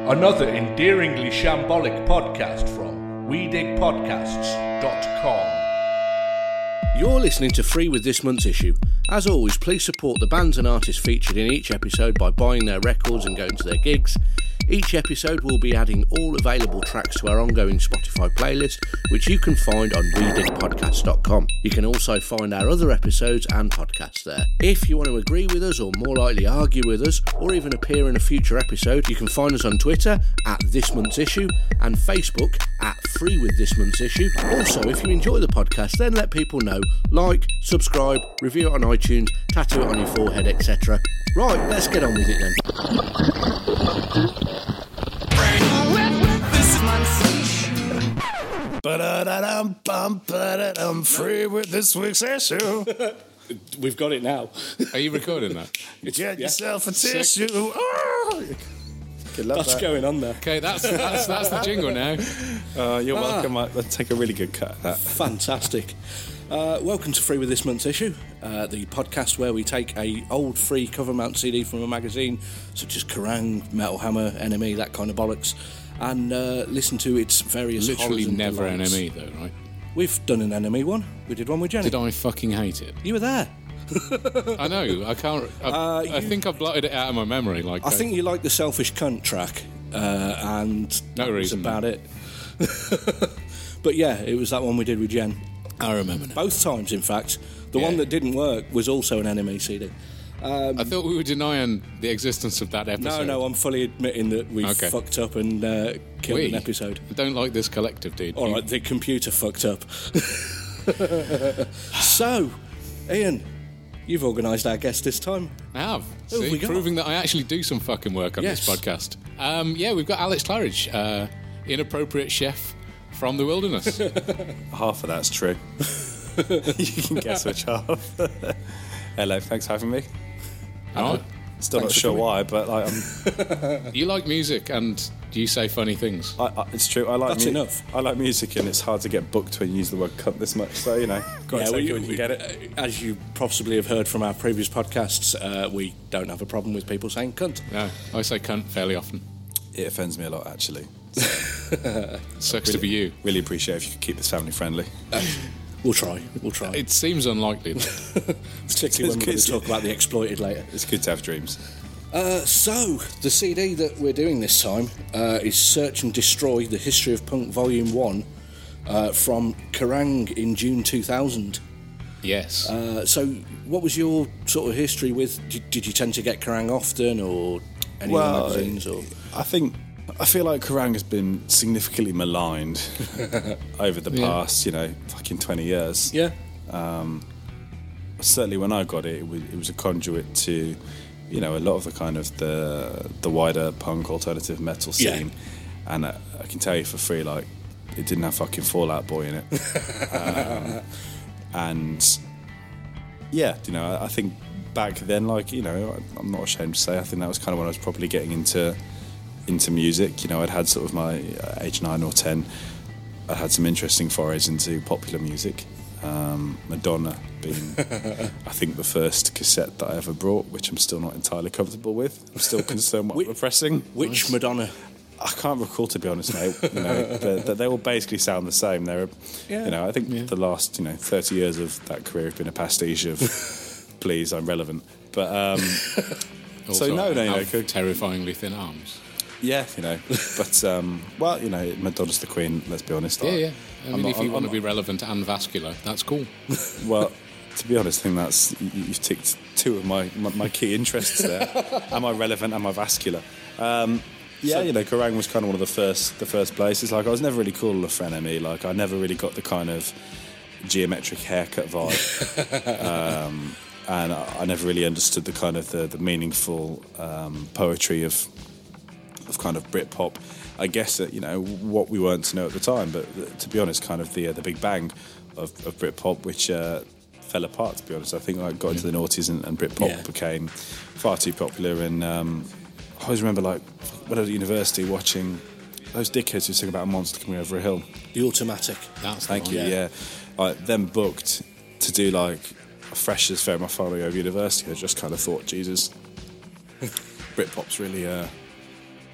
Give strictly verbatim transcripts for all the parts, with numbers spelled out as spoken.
Another endearingly shambolic podcast from we dig podcasts dot com. You're listening to Free with this month's issue. As always, please support the bands and artists featured in each episode by buying their records and going to their gigs. Each episode will be adding all available tracks to our ongoing Spotify playlist, which you can find on we dig podcasts dot com. You can also find our other episodes and podcasts there. If you want to agree with us or more likely argue with us or even appear in a future episode, you can find us on Twitter at This Month's Issue and Facebook at Free with This Month's Issue. Also, if you enjoy the podcast, then let people know. Like, subscribe, review it on iTunes, tattoo it on your forehead, et cetera. Right, let's get on with it then. I'm free with this week's issue. We've got it now. Are you recording that? It's, Get yeah. yourself a tissue. Oh! What's that. going on there? Okay, that's that's that's the jingle now. Uh, you're Ah. welcome. I, let's take a really good cut at that. Fantastic. Uh, welcome to Free with this month's issue, uh, the podcast where we take a old free cover mount C D from a magazine such as Kerrang, Metal Hammer, N M E, that kind of bollocks, and uh, listen to its various Literally horrors and never delights. N M E though, right? We've done an N M E one. We did one with Jenny. Did I fucking hate it? You were there. I know. I can't. I, Uh, I you- think I've blotted it out of my memory. Like I think you like the Selfish Cunt track, uh, and No that was reason. about it. But yeah, it was that one we did with Jen. I remember now. Both times, in fact. The Yeah. one that didn't work was also an N M E C D. I thought we were denying the existence of that No, episode. no, I'm fully admitting that we Okay. fucked up and uh, killed We? an episode. I don't like this collective, dude. All You- right, the computer fucked up. So, Ian, you've organised our guest this time. I have. Who have See, we got? proving that I actually do some fucking work on Yes. this podcast. Um, yeah, we've got Alex Claridge, uh, inappropriate chef from the wilderness. Half of that's true. You can guess which half. Hello, thanks for having me. Oh, Still Thanks not for sure coming. why, but like, I'm, you like music and you say funny things. I, I, it's true. I like That's enough. I like music, and it's hard to get booked when you use the word "cunt" this much. So you know, got to Yeah, take we- it when you we- get it. uh, As you possibly have heard from our previous podcasts, uh, we don't have a problem with people saying cunt. No, I say cunt fairly often. It offends me a lot, actually. Sucks to be you. Really appreciate if you could keep this family friendly. We'll try. We'll try. It seems unlikely. though. Particularly when we're going it's to good. talk about the exploited later. It's good to have dreams. Uh, so, the C D that we're doing this time uh, is Search and Destroy, The History of Punk Volume one uh, from Kerrang in June two thousand. Yes. Uh, so, what was your sort of history with... Did, did you tend to get Kerrang often, or any Well, other magazines? Or I think I feel like Kerrang has been significantly maligned over the Yeah. past, you know, fucking twenty years. Yeah. Certainly when I got it, it was, it was a conduit to, you know, a lot of the kind of the the wider punk alternative metal Yeah. scene. And uh, I can tell you for free, like, it didn't have fucking Fall Out Boy in it. um, and yeah, you know, I, I think back then, like, you know, I, I'm not ashamed to say, I think that was kind of when I was probably getting into into music. You know, I'd had sort of my uh, age nine or ten, I had some interesting forays into popular music. Um, Madonna being, I think, the first cassette that I ever brought, which I'm still not entirely comfortable with. I'm still concerned what Which- we're pressing. Which Madonna? I can't recall, to be honest, mate. You know, they, they, they all basically sound the same. They're, Yeah. you know, I think Yeah. the last, you know, thirty years of that career have been a pastiche of, please, I'm relevant. But um, Also, so no, no, I no, have good. terrifyingly thin arms. yeah, you know, but um, well, you know, Madonna's the queen. Let's be honest. Yeah, I- yeah. I I'm mean, not- if you I'm- want to I'm be relevant and vascular, that's cool. Well, to be honest, I think that's you, you've ticked two of my, my, my key interests there. Am I relevant? Am I vascular? Um, yeah, So- you know, Kerrang was kind of one of the first the first places. Like, I was never really cool enough for N M E. Like, I never really got the kind of geometric haircut vibe, um, and I, I never really understood the kind of the, the meaningful um, poetry of of kind of Britpop. I guess that, you know, what we weren't to know at the time, but uh, to be honest, kind of the uh, the big bang of, of Britpop, which uh, fell apart. To be honest, I think I got into the noughties and, and Britpop Yeah. became far too popular. And um, I always remember, like, when I was at university, watching those dickheads who sing about a monster coming over a hill. The Automatic. That's the Thank one. you. Yeah, like, them booked to do like a freshers fair. My final year of university, I just kind of thought, Jesus, Britpop's really uh,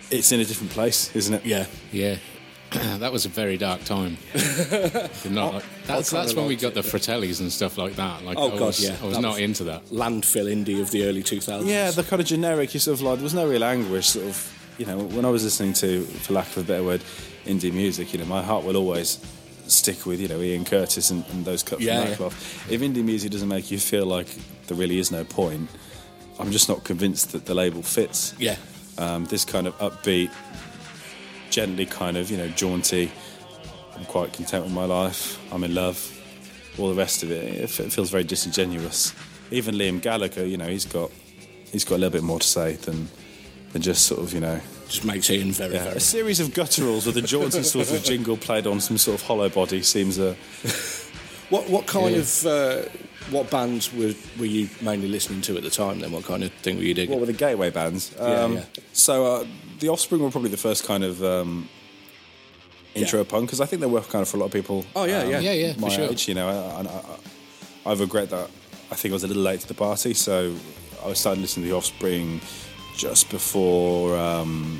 it's in a different place, isn't it? Yeah. Yeah. That was a very dark time. Not like, that's that's when we got the Fratellis and stuff like that. Like, Oh, I God, was, yeah. I was That not was- into that. Landfill indie of the early two thousands. Yeah, the kind of generic, you sort of like, there was no real anguish, sort of, you know, when I was listening to, for lack of a better word, indie music, you know, my heart will always stick with, you know, Ian Curtis and, and those cut from Yeah, that yeah. cloth. If indie music doesn't make you feel like there really is no point, I'm just not convinced that the label fits. Yeah. Um, this kind of upbeat, gently kind of, you know, jaunty, I'm quite content with my life, I'm in love, all the rest of it, it f- it feels very disingenuous. Even Liam Gallagher, you know, he's got he's got a little bit more to say than than just sort of, you know, Just makes Ian very, yeah, very... a series of gutturals with a jaunty sort of jingle played on some sort of hollow body seems a... What what kind Yeah. of... Uh, what bands were, were you mainly listening to at the time then? What kind of thing were you digging? What were the gateway bands? Yeah, Um, yeah. So uh, The Offspring were probably the first kind of um, intro Yeah. punk, because I think they were kind of for a lot of people. Oh, yeah, um, yeah. Yeah, yeah, for my sure. age, you know. I, I, I regret that. I think I was a little late to the party, so I was starting to listen to The Offspring just before, um,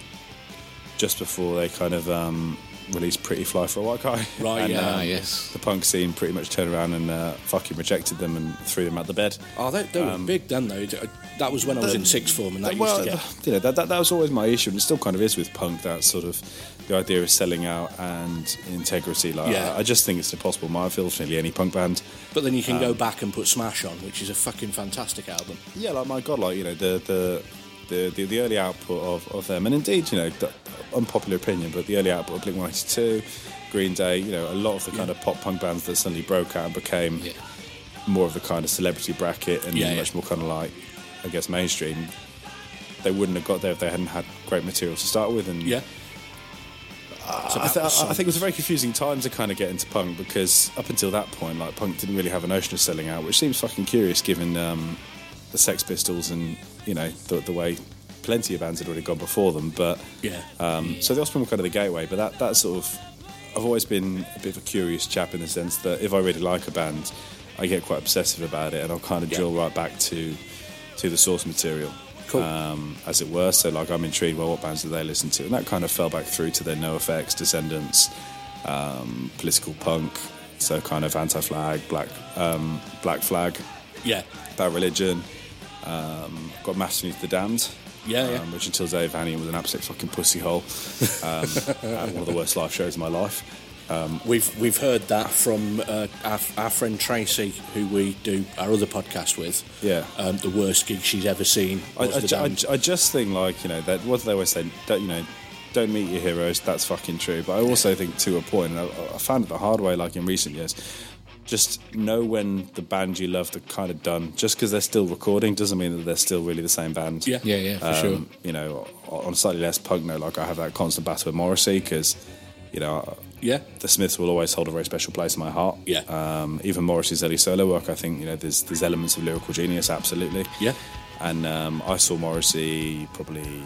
just before they kind of um, released Pretty Fly for a White Guy. Right, And, yeah. Ah, um, yes. The punk scene pretty much turned around and uh, fucking rejected them and threw them out the bed. Oh, they, they were big then, though. That was when I was in sixth form, and that well, used to get... you know, that, that, that was always my issue, and it still kind of is with punk, that sort of, the idea of selling out and integrity. Like, Yeah. I, I just think it's an impossible minefield for nearly any punk band. But then you can Um, go back and put Smash on, which is a fucking fantastic album. Yeah, like, my God, like, you know, the the, the, the, the early output of, of them, and indeed, you know, the, unpopular opinion, but the early output of Blink one eighty-two, Green Day, you know, a lot of the kind of pop punk bands that suddenly broke out and became Yeah. more of the kind of celebrity bracket and Yeah, yeah. much more kind of like, I guess, mainstream. They wouldn't have got there if they hadn't had great material to start with. And Yeah. So I, that th- was I some- think it was a very confusing time to kind of get into punk, because up until that point, like, punk didn't really have a notion of selling out, which seems fucking curious given um, the Sex Pistols and, you know, the, the way plenty of bands had already gone before them. But Yeah. um, so the Offspring were kind of the gateway. But that that sort of, I've always been a bit of a curious chap in the sense that if I really like a band, I get quite obsessive about it, and I'll kind of Yeah. drill right back to to the source material. Cool. Um, as it were. So, like, I'm intrigued by what bands do they listen to, and that kind of fell back through to their NoFX, Descendants, um, political punk, so kind of Anti-Flag, Black um, Black Flag, Yeah. Bad Religion. Um, got Master of the Damned. Yeah, yeah. Um, which until Dave Hannian was an absolute fucking pussy hole. Um, and one of the worst live shows of my life. We've we've heard that from uh, our, our friend Tracy, who we do our other podcast with. Yeah. Um, the worst gig she's ever seen I, was I, the ju- I, Damned. ju- I just think, like, you know, that what do they always say? Don't, you know, don't meet your heroes. That's fucking true. But I also think, to a point, and I, I found it the hard way, like in recent years, just know when the band you loved are kind of done. Just because they're still recording doesn't mean that they're still really the same band. Yeah. Yeah, yeah, for Um, sure. You know, on a slightly less punk note, like, I have that constant battle with Morrissey because, you know, Yeah. the Smiths will always hold a very special place in my heart. Yeah. Um, even Morrissey's early solo work, I think, you know, there's there's elements of lyrical genius, absolutely. Yeah. And um, I saw Morrissey probably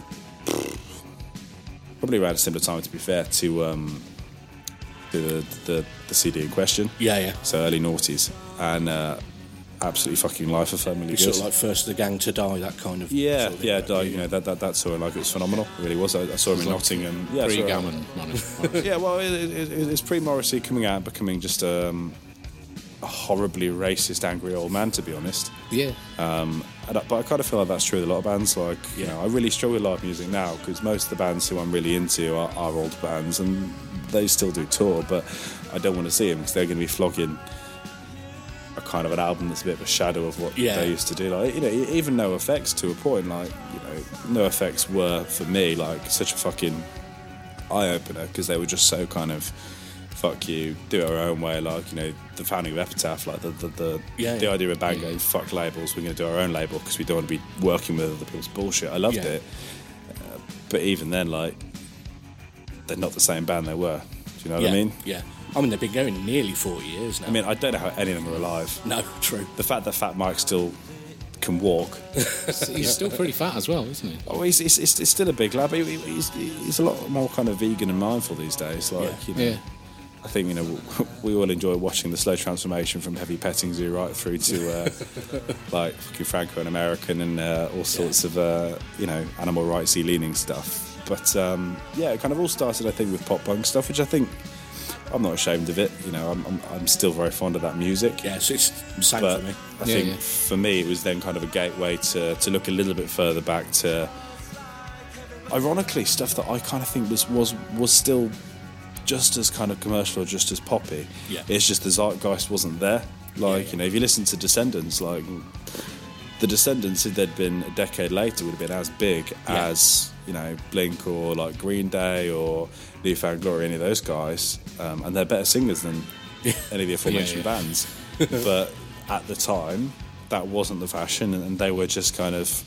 probably around a similar time, to be fair, to um, the, the the C D in question. Yeah, yeah. So early noughties, and uh, absolutely fucking life affirmingly It's good. sort of like First of the Gang to Die, that kind of... Yeah, sort of yeah, thing. like, you know, that that that tour, like, it was phenomenal. It really was. I, I saw him in like Nottingham. Yeah, I saw him- Pre-Gammon. Morrissey. yeah, well, it, it, it, it's pre-Morrissey coming out, becoming just um, a horribly racist, angry old man, to be honest. Yeah. Um, and I, but I kind of feel like that's true with a lot of bands. Like, you know, I really struggle with live music now because most of the bands who I'm really into are, are old bands, and they still do tour, but I don't want to see them because they're going to be flogging a kind of an album that's a bit of a shadow of what Yeah. they used to do. Like, you know, even NoFX to a point, like, you know, NoFX were, for me, like, such a fucking eye-opener because they were just so kind of, fuck you, do it our own way. Like, you know, the founding of Epitaph, like the the the, Yeah, the yeah. idea of a band going, fuck labels, we're going to do our own label because we don't want to be working with other people's bullshit. I loved Yeah. it, uh, but even then, like, they're not the same band they were. Do you know what yeah. I mean? Yeah. I mean, they've been going nearly forty years now. I mean, I don't know how any of them are alive. no, true. The fact that Fat Mike still can walk. He's still pretty fat as well, isn't he? Oh, he's, he's, he's he's still a big lad. But he, he's, he's a lot more kind of vegan and mindful these days. Like, Yeah. you know, Yeah. I think, you know, we all enjoy watching the slow transformation from heavy petting zoo right through to uh, like fucking Franco and American and uh, all sorts of uh, you know, animal rightsy leaning stuff. But um, yeah, it kind of all started, I think, with pop punk stuff, which I think I'm not ashamed of it. You know, I'm I'm, I'm still very fond of that music. Yeah, so it's same but for me. I Yeah, think yeah. for me, it was then kind of a gateway to to look a little bit further back to, ironically, stuff that I kind of think was was was still just as kind of commercial or just as poppy. Yeah. It's just the zeitgeist wasn't there. Like, yeah. you know, if you listen to Descendants, like the Descendants, if they'd been a decade later, would have been as big Yeah. as, you know, Blink or like Green Day or New Found Glory, any of those guys, um, and they're better singers than any of the aforementioned Yeah, yeah. bands. But at the time, that wasn't the fashion, and they were just kind of,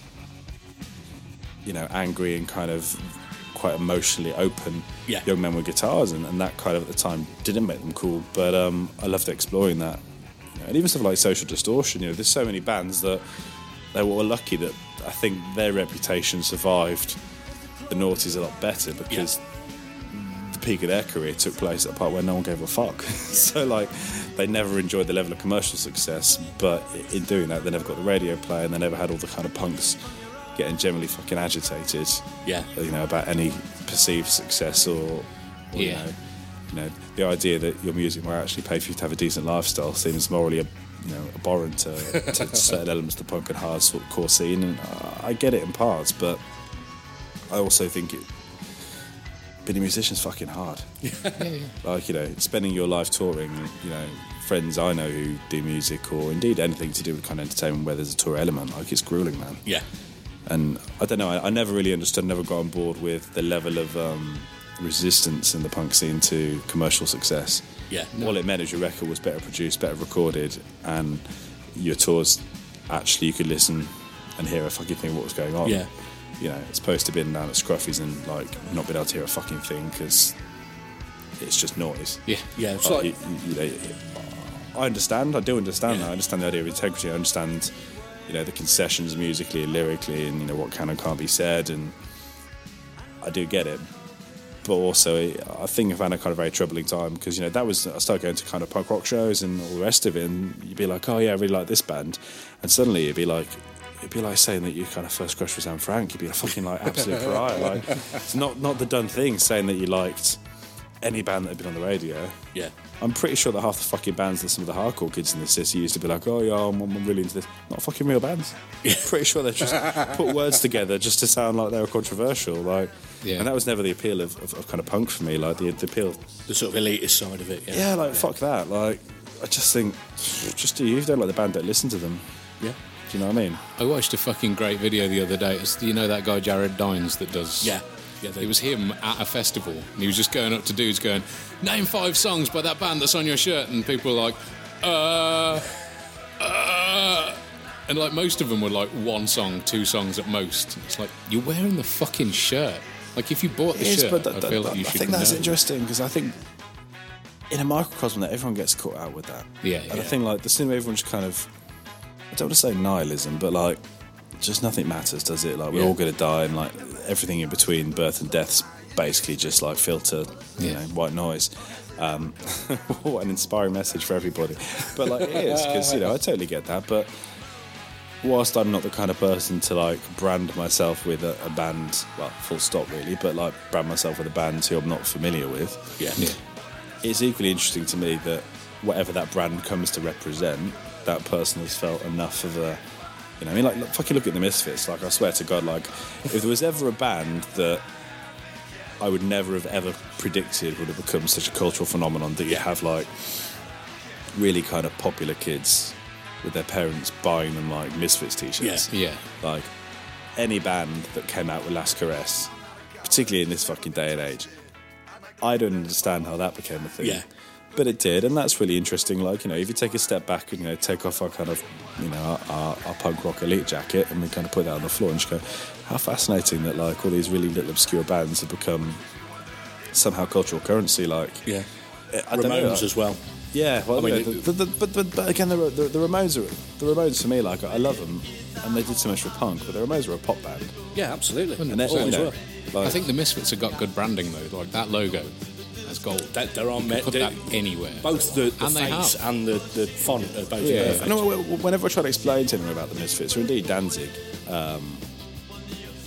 you know, angry and kind of quite emotionally open Yeah. young men with guitars, and, and that kind of at the time didn't make them cool. But um, I loved exploring that, you know, and even stuff like Social Distortion. You know, there's so many bands that they were lucky that I think their reputation survived the noughties a lot better, because the peak of their career took place at a part where no one gave a fuck. So like, they never enjoyed the level of commercial success, but in doing that, they never got the radio play, and they never had all the kind of punks getting generally fucking agitated, Yeah. you know, about any perceived success or, or Yeah. you know, you know, the idea that your music might actually pay for you to have a decent lifestyle seems morally, you know, abhorrent to, to certain elements of the punk and hardcore scene. And I get it in parts, but I also think it, being a musician's fucking hard. Yeah, yeah. Like, you know, spending your life touring, you know, friends I know who do music or indeed anything to do with kind of entertainment where there's a tour element, like, it's grueling, man. Yeah. And I don't know, I, I never really understood, never got on board with the level of um, resistance in the punk scene to commercial success. Yeah. All it meant is your record was better produced, better recorded, and your tours, actually you could listen and hear a fucking thing what was going on. Yeah. You know, it's supposed to be down at Scruffy's and like not being able to hear a fucking thing because it's just noise. Yeah. Yeah. It's Like, like, you, you know, I understand. I do understand Yeah. that. I understand the idea of integrity. I understand, you know, the concessions musically and lyrically, and you know what can and can't be said, and I do get it. But also, I think I've had a kind of very troubling time because, you know, that was, I started going to kind of punk rock shows and all the rest of it, and you'd be like, oh yeah, I really like this band, and suddenly it'd be like, it'd be like saying that your kind of first crush was Anne Frank. You'd be a fucking like absolute pariah. Like, it's not not the done thing saying that you liked any band that had been on the radio. yeah. I'm pretty sure that half the fucking bands that some of the hardcore kids in the city used to be like, oh yeah, I'm, I'm really into this. Not fucking real bands. Pretty sure they just put words together just to sound like they were controversial. Like, Yeah. and that was never the appeal of, of, of kind of punk for me. Like the, the appeal, The sort of elitist side of it. Yeah. yeah, like fuck that. Like, I just think, just do you. If you don't like the band, don't listen to them. Yeah. Do you know what I mean? I watched a fucking great video the other day. It's, you know that guy Jared Dines that does... Yeah. Yeah, they- It was him at a festival. And he was just going up to dudes going, name five songs by that band that's on your shirt. And people were like, uh... uh... And like most of them were like one song, two songs at most. It's like, you're wearing the fucking shirt. Like if you bought the It is, shirt, but that- I that- feel that- like you I should think that's know. interesting because I think in a microcosm that everyone gets caught out with that. Yeah, and I yeah. think like the cinema, everyone's kind of, I don't want to say nihilism, but like just nothing matters, does it? Like we're Yeah. all going to die, and like everything in between birth and death's basically just like filter, you Yeah. know, white noise. Um, what an inspiring message for everybody. But like it is because you know I totally get that, but. Whilst I'm not the kind of person to like brand myself with a, a band, well, full stop really, but like brand myself with a band who I'm not familiar with, Yeah. Yeah. it's equally interesting to me that whatever that brand comes to represent, that person has felt enough of a, you know, I mean, like look, fucking look at the Misfits. Like I swear to God, like if there was ever a band that I would never have ever predicted would have become such a cultural phenomenon, that you have like really kind of popular kids with their parents buying them like Misfits t-shirts. Yeah. Like any band that came out with Last Caress, particularly in this fucking day and age, I don't understand how that became a thing. Yeah. But it did, and that's really interesting. Like, you know, if you take a step back and, you know, take off our kind of, you know, our, our, our punk rock elite jacket and we kind of put that on the floor and just go, how fascinating that, like, all these really little obscure bands have become somehow cultural currency. Like, Yeah. I don't know. Ramones as well. Yeah, well, I mean, you know, the, the, the, but, but, but again, the, the, the Ramones are the Ramones for me. Like, I love them, and they did so much for punk. But the Ramones were a pop band, Yeah, absolutely. and they, you Always know, were. like, I think the Misfits have got good branding though. Like that logo, that's gold. That, there are You me- can put they- that anywhere. Both the, the And they face have. and the, the font are both Yeah. perfect. I know whenever I try to explain to anyone about the Misfits, or indeed Danzig, um, I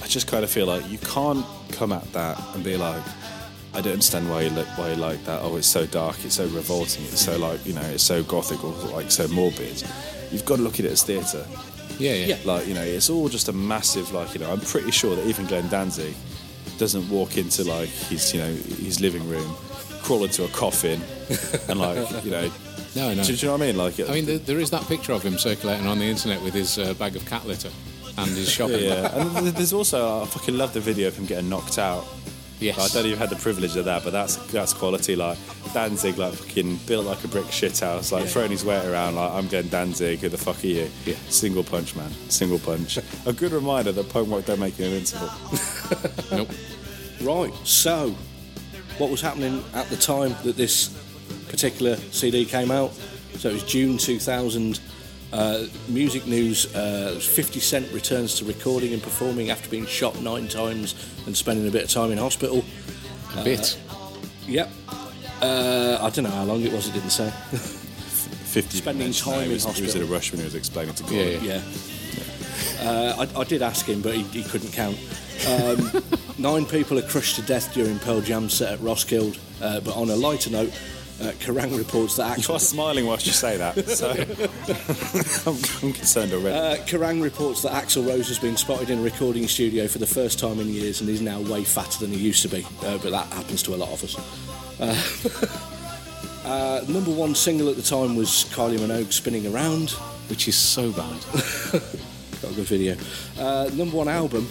just kind of feel like you can't come at that and be like, I don't understand why you look why you like that. Oh, it's so dark, it's so revolting, it's so like you know, it's so gothic or like so morbid. You've got to look at it as theatre. Yeah, yeah, Yeah. Like you know, it's all just a massive like you know. I'm pretty sure that even Glenn Danzig doesn't walk into like his you know his living room, crawl into a coffin, and like you know. No, no. Do, do you know what I mean? Like, I mean, there, there is that picture of him circulating on the internet with his uh, bag of cat litter and his shopping yeah. bag. And th- there's also I fucking love the video of him getting knocked out. Yes. Like, I don't even have the privilege of that, but that's that's quality. Like Danzig, like fucking built like a brick shithouse, like Yeah. throwing his weight around. Like I'm getting Danzig. Who the fuck are you? Yeah. Single punch, man. Single punch. A good reminder that punk rock don't make you invincible. Nope. Right, so what was happening at the time that this particular C D came out? So it was June two thousand. Uh, music news, uh, fifty Cent returns to recording and performing after being shot nine times and spending a bit of time in hospital. A bit. Yep. Uh, I don't know how long it was, it didn't say. Fifty. Spending mentioned time that. in He was, he was in a hospital. rush when he was explaining to God. Yeah, yeah. Yeah. Uh, I, I did ask him, but he, he couldn't count. Um, nine people are crushed to death during Pearl Jam's set at Roskilde. Uh, but on a lighter note, uh, Kerrang reports that You actual, are smiling whilst you say that, so I'm, I'm concerned already. uh, Kerrang reports that Axl Rose has been spotted in a recording studio for the first time in years and is now way fatter than he used to be. Uh, but that happens to a lot of us. Uh, uh, number one single at the time was Kylie Minogue, Spinning Around. Which is so bad. Got a good video. Uh, number one album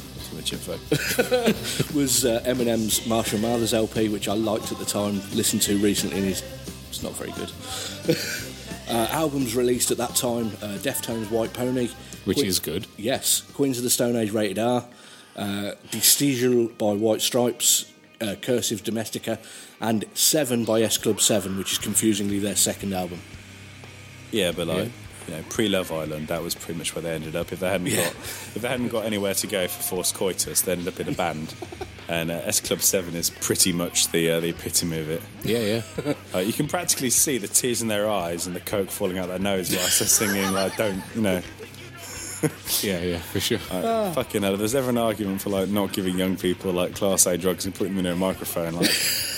was uh, Eminem's Marshall Mathers L P, which I liked at the time, listened to recently, and it's, it's not very good. uh, albums released at that time, uh, Deftones' White Pony. Which Que- is good. Yes. Queens of the Stone Age rated R. Uh, Destigial by White Stripes. Uh, Cursive Domestica. And Seven by S Club seven, which is confusingly their second album. Yeah, but like Yeah. you know, pre-Love Island, that was pretty much where they ended up. If they hadn't Yeah. got, if they hadn't got anywhere to go for Forced Coitus, they ended up in a band. And uh, S Club Seven is pretty much the uh, the epitome of it. Yeah, yeah. Uh, you can practically see the tears in their eyes and the coke falling out their nose whilst they're singing. Like, don't you know? Yeah, yeah, for sure. Like, fucking hell. If there's ever an argument for like not giving young people like Class A drugs and putting them in a microphone, like.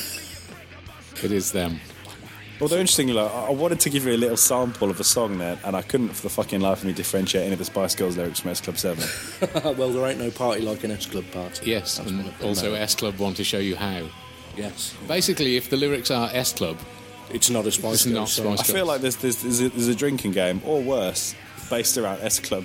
It is them. Although interestingly, like, I I wanted to give you a little sample of a song there, and I couldn't for the fucking life of me differentiate any of the Spice Girls lyrics from S Club seven. Well, there ain't no party like an S Club party. Yes, That's and what it- also no. S Club want to show you how. Yes. Basically, if the lyrics are S Club, It's not a Spice It's Girls not song. Spice I feel like there's, there's, there's, a, there's a drinking game, or worse, based around S Club.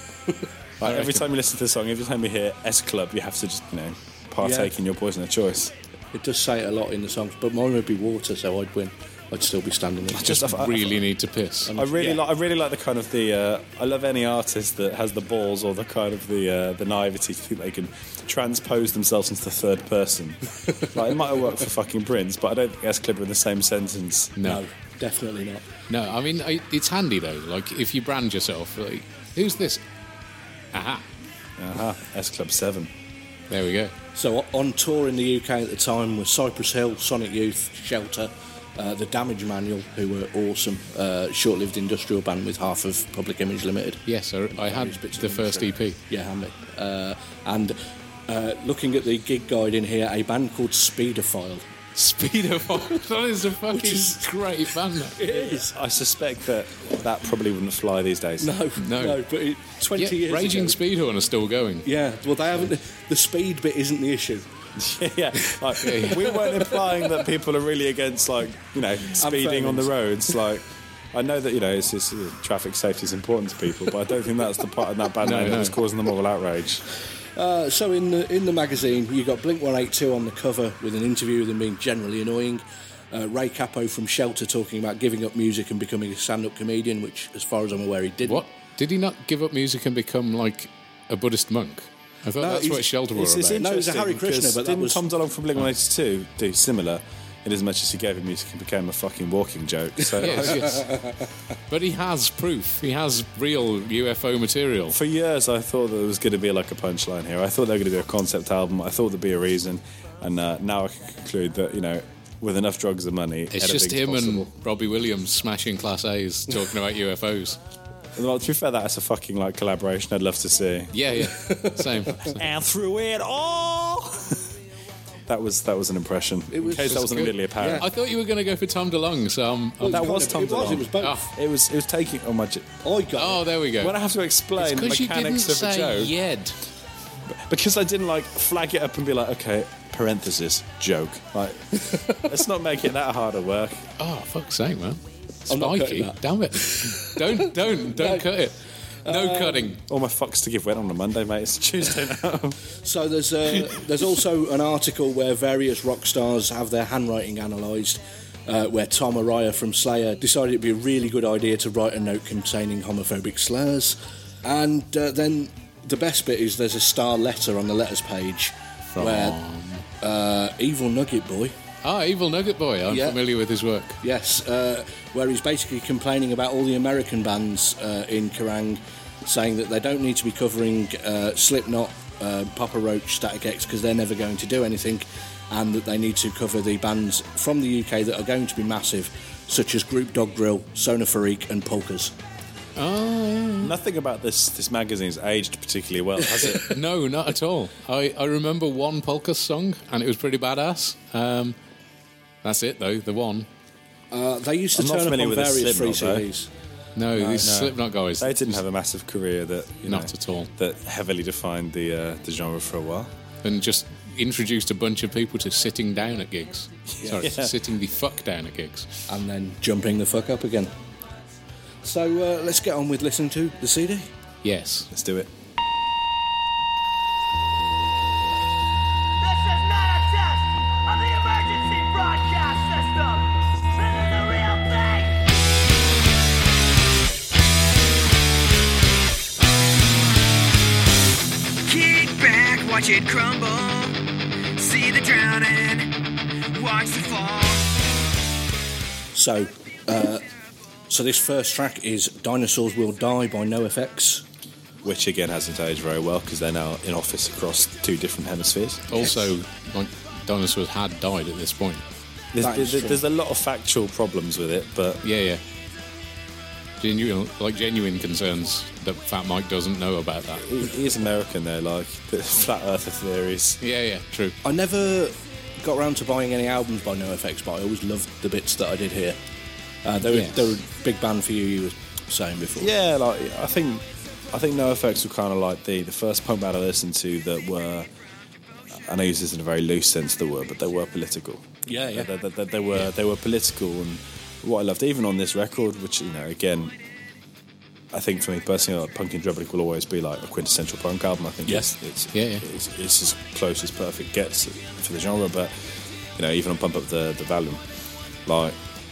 Like, every time you listen to the song, every time you hear S Club, you have to just, you know, partake Yeah. in your poison of choice. It does say it a lot in the songs, but mine would be water, so I'd win. I'd still be standing there. just I- I- really need to piss. I really Yeah. like. I really like the kind of the. Uh, I love any artist that has the balls or the kind of the uh, the naivety to think they can transpose themselves into the third person. Like, it might have worked for fucking Prince, but I don't think S Club are in the same sentence. No. No, definitely not. No, I mean, I- it's handy though. Like, if you brand yourself, like, who's this? Aha. Uh-huh. S Club seven. There we go. So on tour in the U K at the time was Cypress Hill, Sonic Youth, Shelter, uh, The Damage Manual, who were awesome, uh, short-lived industrial band with half of Public Image Limited. Yes, I, I had Various bits of the first E industry. P. Yeah, handy. Uh, and uh, looking at the gig guide in here, a band called Speedophile. Speedophile. That is a fucking is- great band. That. It is. I suspect that that probably wouldn't fly these days. No, No. no, but it, twenty Yeah, years Raging ago. Speedhorn are still going. Yeah, well, they haven't. The speed bit isn't the issue. yeah, like, we weren't implying that people are really against, like, you know, speeding on the roads. Like, I know that, you know, it's just, uh, traffic safety is important to people, but I don't think that's the part of that band No, name no. that was causing them all outrage. Uh, so in the in the magazine, you got Blink one eighty-two on the cover with an interview with them being generally annoying. Uh, Ray Cappo from Shelter talking about giving up music and becoming a stand-up comedian, which, as far as I'm aware, he didn't. What? Did he not give up music and become like a Buddhist monk? I thought No, that's he's- what Shelter were It's, it's about. No, it was a Hare interesting Krishna, because but that didn't was- Tom DeLonge from Blink one eighty-two do similar in as much as he gave him music and became a fucking walking joke? So Yes, yes. But he has proof. He has real U F O material. for years I thought there was going to be like a punchline here. I thought there was going to be a concept album. I thought there'd be a reason. And uh, now I can conclude that, you know, with enough drugs and money, It's just anything's him possible. and Robbie Williams smashing Class A's talking about U F Os. Well, to be fair, that's a fucking like collaboration I'd love to see. Yeah, yeah, same. And through it all. That was that was an impression. It was- in case that wasn't good. immediately apparent. I thought you were going to go for Tom DeLonge, so um, Well, that it was kind Tom of- It was. DeLonge. It was both. Oh. It was it was taking on my. j- I got. oh, there we go. When I have to explain the Because you didn't mechanics of a say joke, Yed. because I didn't like flag it up and be like, okay, parenthesis joke. Like, let's not make it that hard at work. Oh, fuck's sake, man. I'm not cutting Spiky. that. Damn it. don't, don't, don't No. cut it. No Um, cutting. All my fucks to give went on a Monday, mate. It's Tuesday now. So there's uh, there's also an article where various rock stars have their handwriting analysed, uh, where Tom Araya from Slayer decided it'd be a really good idea to write a note containing homophobic slurs, and uh, then the best bit is there's a star letter on the letters page From- where uh, Evil Nugget Boy, Ah, Evil Nugget Boy. I'm Yeah. familiar with his work. yes, uh, where he's basically complaining about all the American bands uh, in Kerrang, saying that they don't need to be covering uh, Slipknot, uh, Papa Roach, Static X, because they're never going to do anything, and that they need to cover the bands from the U K that are going to be massive, such as Group Dog Grill, Sona Farik, and Polkas. Nothing about this this magazine's aged particularly well, has it? No, not at all. I, I remember one Polka song, and it was pretty badass. Um, that's it, though, the one. Uh, they used to I'm not turn up familiar on with the various free Slipknot, though. C Ds. No, these no. Slipknot guys. They didn't have a massive career that you Not know, at all. that heavily defined the uh, the genre for a while. And just introduced a bunch of people to sitting down at gigs. Sorry, Yeah. sitting the fuck down at gigs. And then jumping the fuck up again. So uh, let's get on with listening to the C D. Yes. Let's do it. This is not a test of the emergency broadcast system. This is the real thing. Kick back, watch it crumble. See the drowning, watch the fall. So, uh, so this first track is "Dinosaurs Will Die" by NoFX. Which again hasn't aged very well because they're now in office across two different hemispheres. Also, like, dinosaurs had died at this point. There's, That is there's, true. there's a lot of factual problems with it, but Yeah, yeah. Genuine, like genuine concerns that Fat Mike doesn't know about that. he, he is American though, like the flat earther theories. Yeah, yeah, true. I never got around to buying any albums by NoFX, but I always loved the bits that I did hear. Uh, they were Yes. they were a big band for you. You were saying before. Yeah, like I think I think NoFX were kind of like the, the first punk band I listened to that were. I know I use this in a very loose sense of the word, but they were political. Yeah, yeah. They, they, they, they were they were political, and what I loved, even on this record, which you know, again, I think for me personally, like, Punk in Drublic will always be like a quintessential punk album. I think Yes. it's it's, Yeah, yeah. it's it's as close as perfect gets for the genre. But you know, even on Pump Up the the Volume, like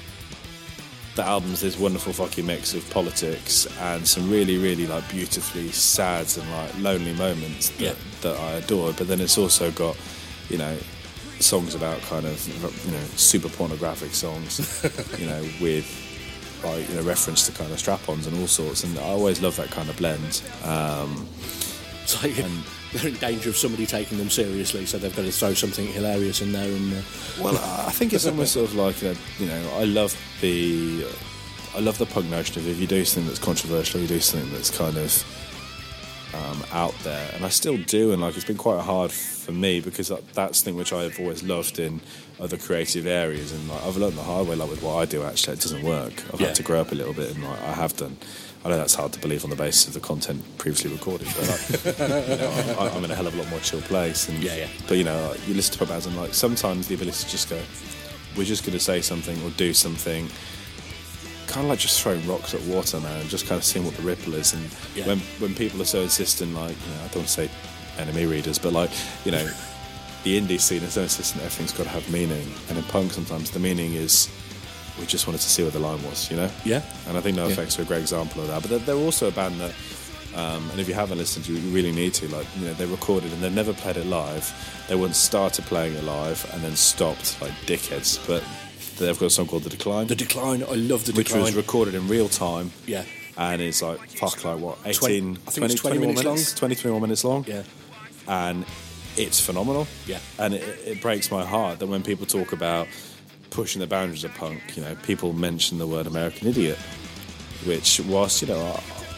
the album's this wonderful fucking mix of politics and some really, really like beautifully sad and like lonely moments that, Yeah. that I adore. But then it's also got, you know, songs about kind of, you know, super pornographic songs, you know, with like, you know, reference to kind of strap-ons and all sorts. And I always love that kind of blend. Um, It's like they're in danger of somebody taking them seriously, so they've got to throw something hilarious in there. And uh, Well, I think it's almost sort of like, a, you know, I love the, I love the punk notion of if you do something that's controversial, you do something that's kind of um, out there, and I still do, and like it's been quite hard for me because that, that's the thing which I've always loved in other creative areas, and like, I've learned the hard way, like with what I do. Actually, it doesn't work. I've Yeah. had to grow up a little bit, and like, I have done. I know that's hard to believe on the basis of the content previously recorded, but like, you know, I, I'm in a hell of a lot more chill place. And, Yeah, yeah. But you know, like, you listen to pop bands and like sometimes the ability to just go, we're just going to say something or do something, kind of like just throwing rocks at water, man, and just kind of seeing what the ripple is. And Yeah. when when people are so insistent, like, you know, I don't want to say enemy readers, but like, you know, the indie scene is so insistent that everything's got to have meaning, and in punk sometimes the meaning is we just wanted to see where the line was, you know? Yeah. And I think NoFX are a great example of that. But they're, they're also a band that, um, and if you haven't listened, you really need to. Like, you know, they recorded and they've never played it live. They once started playing it live and then stopped, like dickheads. But they've got a song called The Decline, The Decline, I love The which Decline. was recorded in real time. Yeah. And it's like, fuck, like what, eighteen, twenty- I think it's twenty twenty-one minutes long. twenty, twenty-one minutes long. Yeah. And it's phenomenal. Yeah. And it, it breaks my heart that when people talk about pushing the boundaries of punk, you know, people mention the word American Idiot, which whilst, you know,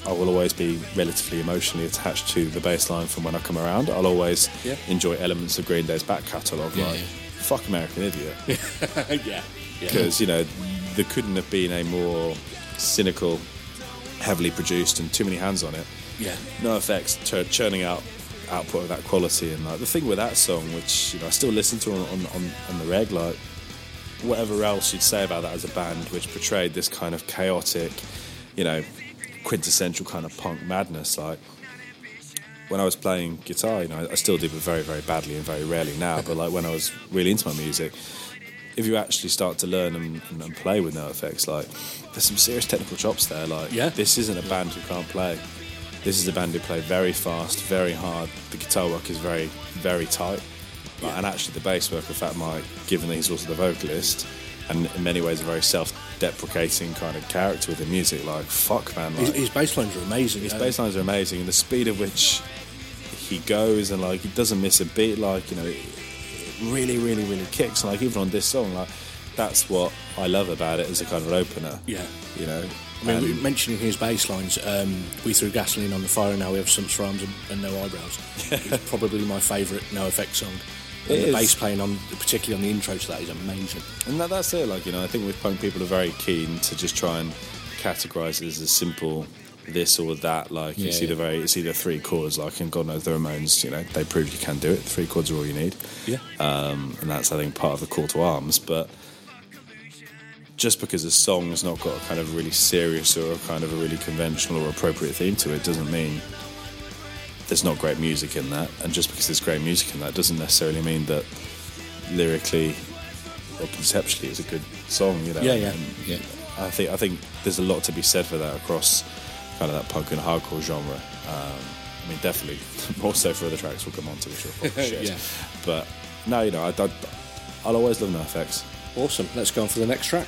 I will always be relatively emotionally attached to the bass line from when I come around. I'll always Yeah. enjoy elements of Green Day's back catalogue, Yeah, like yeah. fuck American Idiot. yeah. Because, you know, there couldn't have been a more cynical, heavily produced and too many hands on it. Yeah. No effects, tur- churning out output of that quality. And like the thing with that song, which, you know, I still listen to on, on, on, on the reg, like whatever else you'd say about that as a band, which portrayed this kind of chaotic, you know, quintessential kind of punk madness. Like when I was playing guitar, you know, I still do, but very, very badly and very rarely now. But like when I was really into my music, if you actually start to learn and, and, and play with no effects, like there's some serious technical chops there. Like Yeah. this isn't a band who can't play. This is a band who play very fast, very hard. The guitar work is very, very tight. Like, and actually the bass work of Fat Mike, given that he's also the vocalist, and in many ways a very self-deprecating kind of character with the music, like, fuck, man. Like, His, his bass lines are amazing. his uh, bass lines are amazing, and the speed at which he goes, and, like, he doesn't miss a beat, like, you know, it really, really, really kicks. Like, even on this song, like, that's what I love about it as a kind of an opener. Yeah. You know? I mean, And- we- mentioning his bass lines, um, we threw gasoline on the fire, now we have sumps for arms and, and no eyebrows. It's probably my favourite No Effects song. And It the is. bass playing on, particularly on the intro to that, is amazing. And that, that's it, like, you know, I think with punk people are very keen to just try and categorise it as a simple this or that, like, Yeah, it's, yeah. either very, it's either three chords, like, and God knows the Ramones, you know, they proved you can do it, three chords are all you need. Yeah. Um, and that's, I think, part of the call to arms, but just because a song's not got a kind of really serious or a kind of a really conventional or appropriate theme to it doesn't mean there's not great music in that, and just because there's great music in that doesn't necessarily mean that lyrically or conceptually it's a good song, you know. Yeah, yeah. And Yeah. I think I think there's a lot to be said for that across kind of that punk and hardcore genre. Um, I mean, definitely more so for other tracks we'll come on to, which are fucking shit. Yeah. But no, you know, I, I, I'll always love NoFX. Awesome. Let's go on for the next track.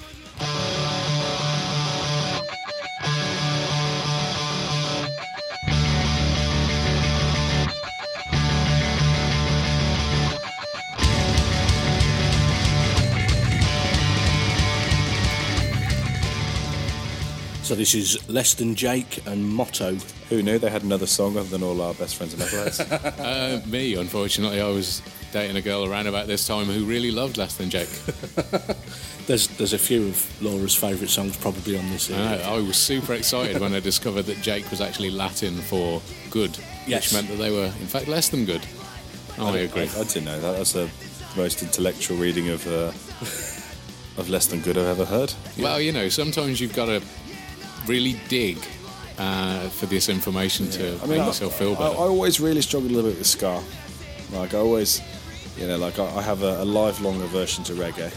So this is Less Than Jake and Motto. Who knew they had another song other than all our best friends and metalheads? Uh, me, unfortunately, I was dating a girl around about this time who really loved Less Than Jake. There's there's a few of Laura's favourite songs probably on this. I, know, I was super excited when I discovered that Jake was actually Latin for good, Yes. which meant that they were, in fact, less than good. Oh, I agree. I, I didn't know that. That's the most intellectual reading of uh, of Less Than Good I've ever heard. Well, you know, sometimes you've got to really dig uh, for this information to I mean, make yourself feel I, I better. always really struggled a little bit with ska. Like I always, you know, like I, I have a, a lifelong aversion to reggae.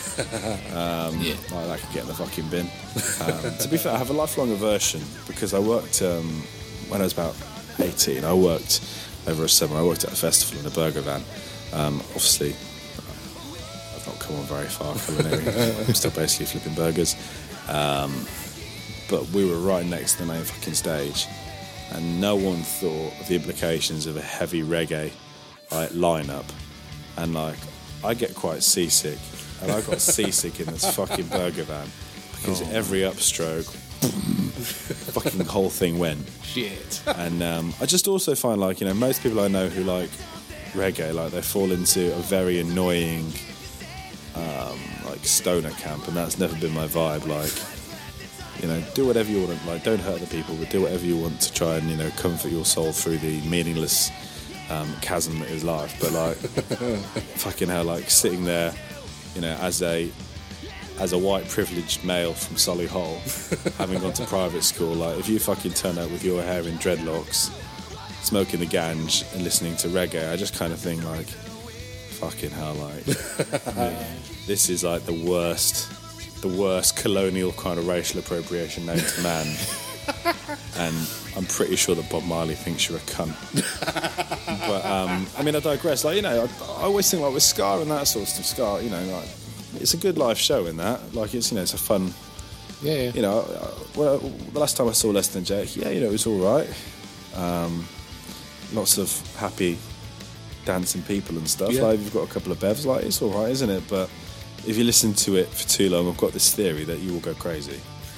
um, Yeah. Like that could get in the fucking bin. Um, to be fair, I have a lifelong aversion because I worked um, when I was about eighteen. I worked over a summer. I worked at a festival in a burger van. Um, obviously, I've not come on very far culinary. I'm still basically flipping burgers. Um, but we were right next to the main fucking stage, and no one thought of the implications of a heavy reggae like lineup. And like, I get quite seasick, and I got seasick in this fucking burger van because every upstroke, fucking the whole thing went. Shit. And um, I just also find, like, you know, most people I know who like reggae, like, they fall into a very annoying um, like stoner camp, and that's never been my vibe. Like, you know, do whatever you want, like, don't hurt other people, but do whatever you want to try and, you know, comfort your soul through the meaningless um, chasm that is life. But like, fucking hell, like sitting there, you know, as a as a white privileged male from Solihull, having gone to private school, like, if you fucking turn up with your hair in dreadlocks, smoking the ganj and listening to reggae, I just kind of think, like, fucking hell, like, yeah, this is like the worst, the worst colonial kind of racial appropriation known to man. And I'm pretty sure that Bob Marley thinks you're a cunt. But um, I mean, I digress. Like, you know, I, I always think, like, with ska and that sort of stuff, ska, you know, like, it's a good live show in that. Like, it's, you know, it's a fun. Yeah, yeah. You know, uh, well, the last time I saw Less Than Jake, yeah, you know, it was all right. Um, lots of happy dancing people and stuff. Yeah. Like, you've got a couple of bevs, like, it's all right, isn't it? But if you listen to it for too long, I've got this theory that you will go crazy.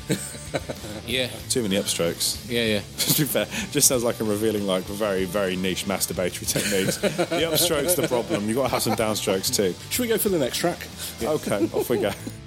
Yeah, Too many upstrokes. yeah, yeah. To be fair, just sounds like I'm revealing like very, very niche masturbatory techniques. The upstroke's the problem. You've got to have some downstrokes too. Should we go for the next track? Okay, off we go.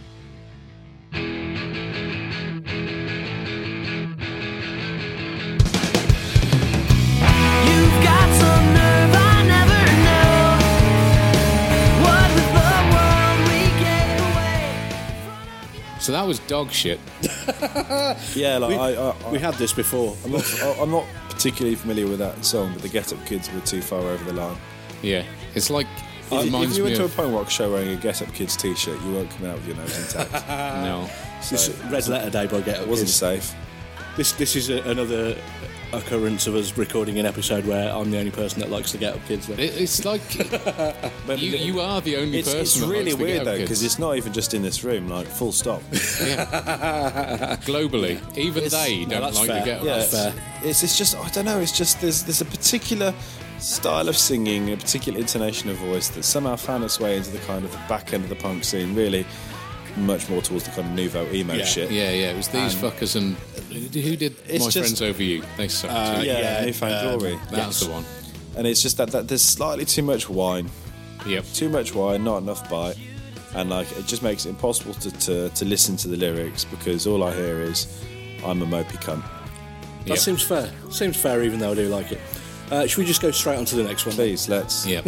You've got some nerve, I never know. What with the world we gave away. So that was dog shit. Yeah, like We- I, I, I, We had this before. I'm not, I'm not particularly familiar with that song, but the Get Up Kids were too far over the line. Yeah, it's like it If, reminds if you me went to a of punk rock show wearing a Get Up Kids t-shirt, you weren't coming out with your nose intact. no. This Red Letter Day by Get Up It wasn't Kids. safe. This this is a, another occurrence of us recording an episode where I'm the only person that likes the Get Up Kids. Then. It, it's like But you, the- you are the only It's, person. it's that really likes the weird Get Up though, Kids. because it's not even just in this room. Like full stop. Globally, even It's- they no, don't that's like fair. the Get Up Yeah, Kids. fair. it's it's just I don't know. It's just there's there's a particular style of singing, a particular intonation of voice that somehow found its way into the kind of the back end of the punk scene. Really, much more towards the kind of nouveau emo Yeah. shit. Yeah, yeah. It was these fuckers and who did It's My just- Friends Over You? They sucked. Uh, too. yeah, Yeah, Newfound um, Glory. That's the one. And it's just that, that there's slightly too much wine, Yep. too much wine, not enough bite, and like it just makes it impossible to, to, to listen to the lyrics because all I hear is I'm a mopey cunt. That Yep. seems fair. Seems fair, even though I do like it. Uh, should we just go straight on to the next one? Please, let's. Yep.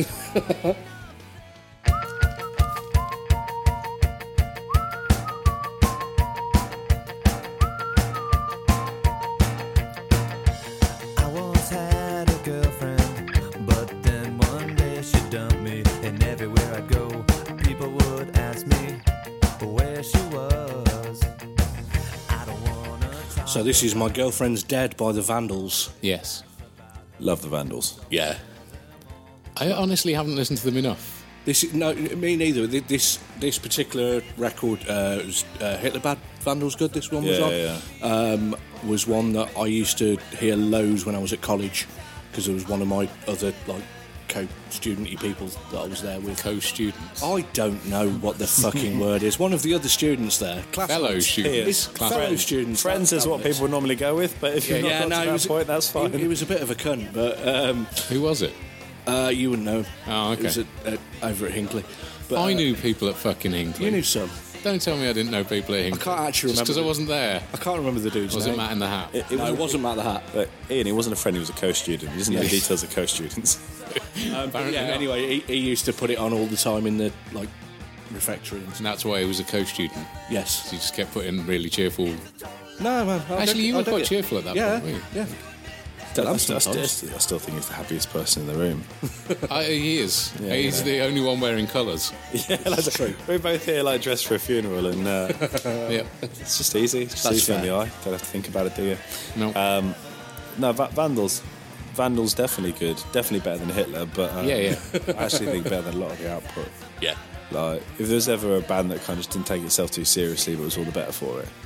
I once had a girlfriend, but then one day she dumped me. And everywhere I'd go, people would ask me where she was. I don't wanna try. So this is My Girlfriend's Dead by the Vandals. Yes. Love the Vandals. Yeah. I honestly haven't listened to them enough. This is, no, me neither. Th- This this particular record uh, was uh, Hitler Bad Vandals Good. This one was Yeah, on. yeah. Um, was one that I used to hear loads when I was at college because it was one of my other like co-studenty people that I was there with. Co-students. I don't know what the fucking word is. One of the other students there, Fellow classmates. students. It's Class- fellow Friends. students. Friends that- is that what was- people would normally go with, but if you're not Yeah, got no, to it that was, point, that's fine. He, he was a bit of a cunt, but um, Who was it? uh, you wouldn't know. Oh, okay. It was at, at, over at Hinkley. But, I uh, knew people at fucking Hinkley. You knew some. Don't tell me I didn't know people at Hinkley. I can't actually Just remember because I the- wasn't there. I can't remember the dude's Was name. it Matt in the Hat? It, it No, it wasn't Matt the Hat. But Ian, he wasn't a friend, he was a co-student. He doesn't know the Yes. details of co-students. Um, but Apparently yeah, not. anyway, he, he used to put it on all the time in the like refectory. And And stuff. that's why he was a co-student. Yes. So he just kept putting really cheerful. No, man. I Actually, don't- you I were don't quite get- cheerful at that yeah, point, weren't you? Yeah. I, Still am I, still, sometimes. I still think he's the happiest person in the room. I, he is. Yeah, He's yeah. the only one wearing colours. Yeah, that's true. We're both here like dressed for a funeral, and uh, Yep. it's just easy. It's just That's easy in fair. the eye. Don't have to think about it, do you? No. Um, no, Va- Vandals. Vandals definitely good. Definitely better than Hitler, but um, Yeah, yeah. I actually think better than a lot of the output. Yeah. Like, if there was ever a band that kind of just didn't take itself too seriously, but was all the better for it,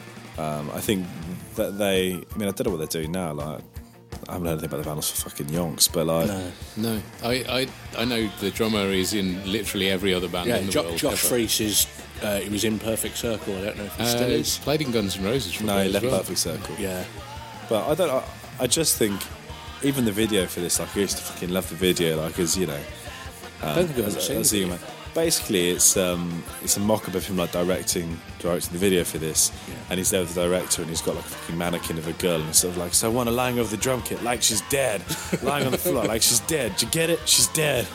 um, I think that they. I mean, I don't know what they're doing now. Like, I haven't heard anything about the Vandals for fucking yonks, but like, No. I, I, I know the drummer is in literally every other band Yeah, in the jo- world. Josh ever. Freese is. Uh, he was in Perfect Circle. I don't know if he Uh, still he's is. played in Guns N' Roses for a no, bit he as left well. Perfect Circle. Yeah. But I don't. I, I just think even the video for this, like, I used to fucking love the video, like, as you know, I don't think I've ever as, seen as it. a human. Basically, it's um, it's a mock-up of him like directing directing the video for this, and he's there with the director, and he's got like a fucking mannequin of a girl, and he's sort of like, so I want her lying over the drum kit, like she's dead, lying on the floor, like she's dead. Do you get it? She's dead.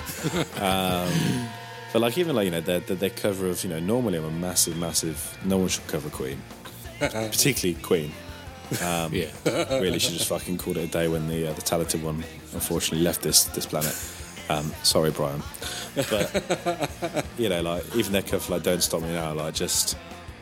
Um, but like even like you know their, their their cover of you know normally I'm a massive massive no one should cover Queen, particularly Queen. Um, Yeah. Really should just fucking called it a day when the uh, the talented one unfortunately left this this planet. Um, sorry, Brian, but you know, like even their cover like "Don't Stop Me Now," like just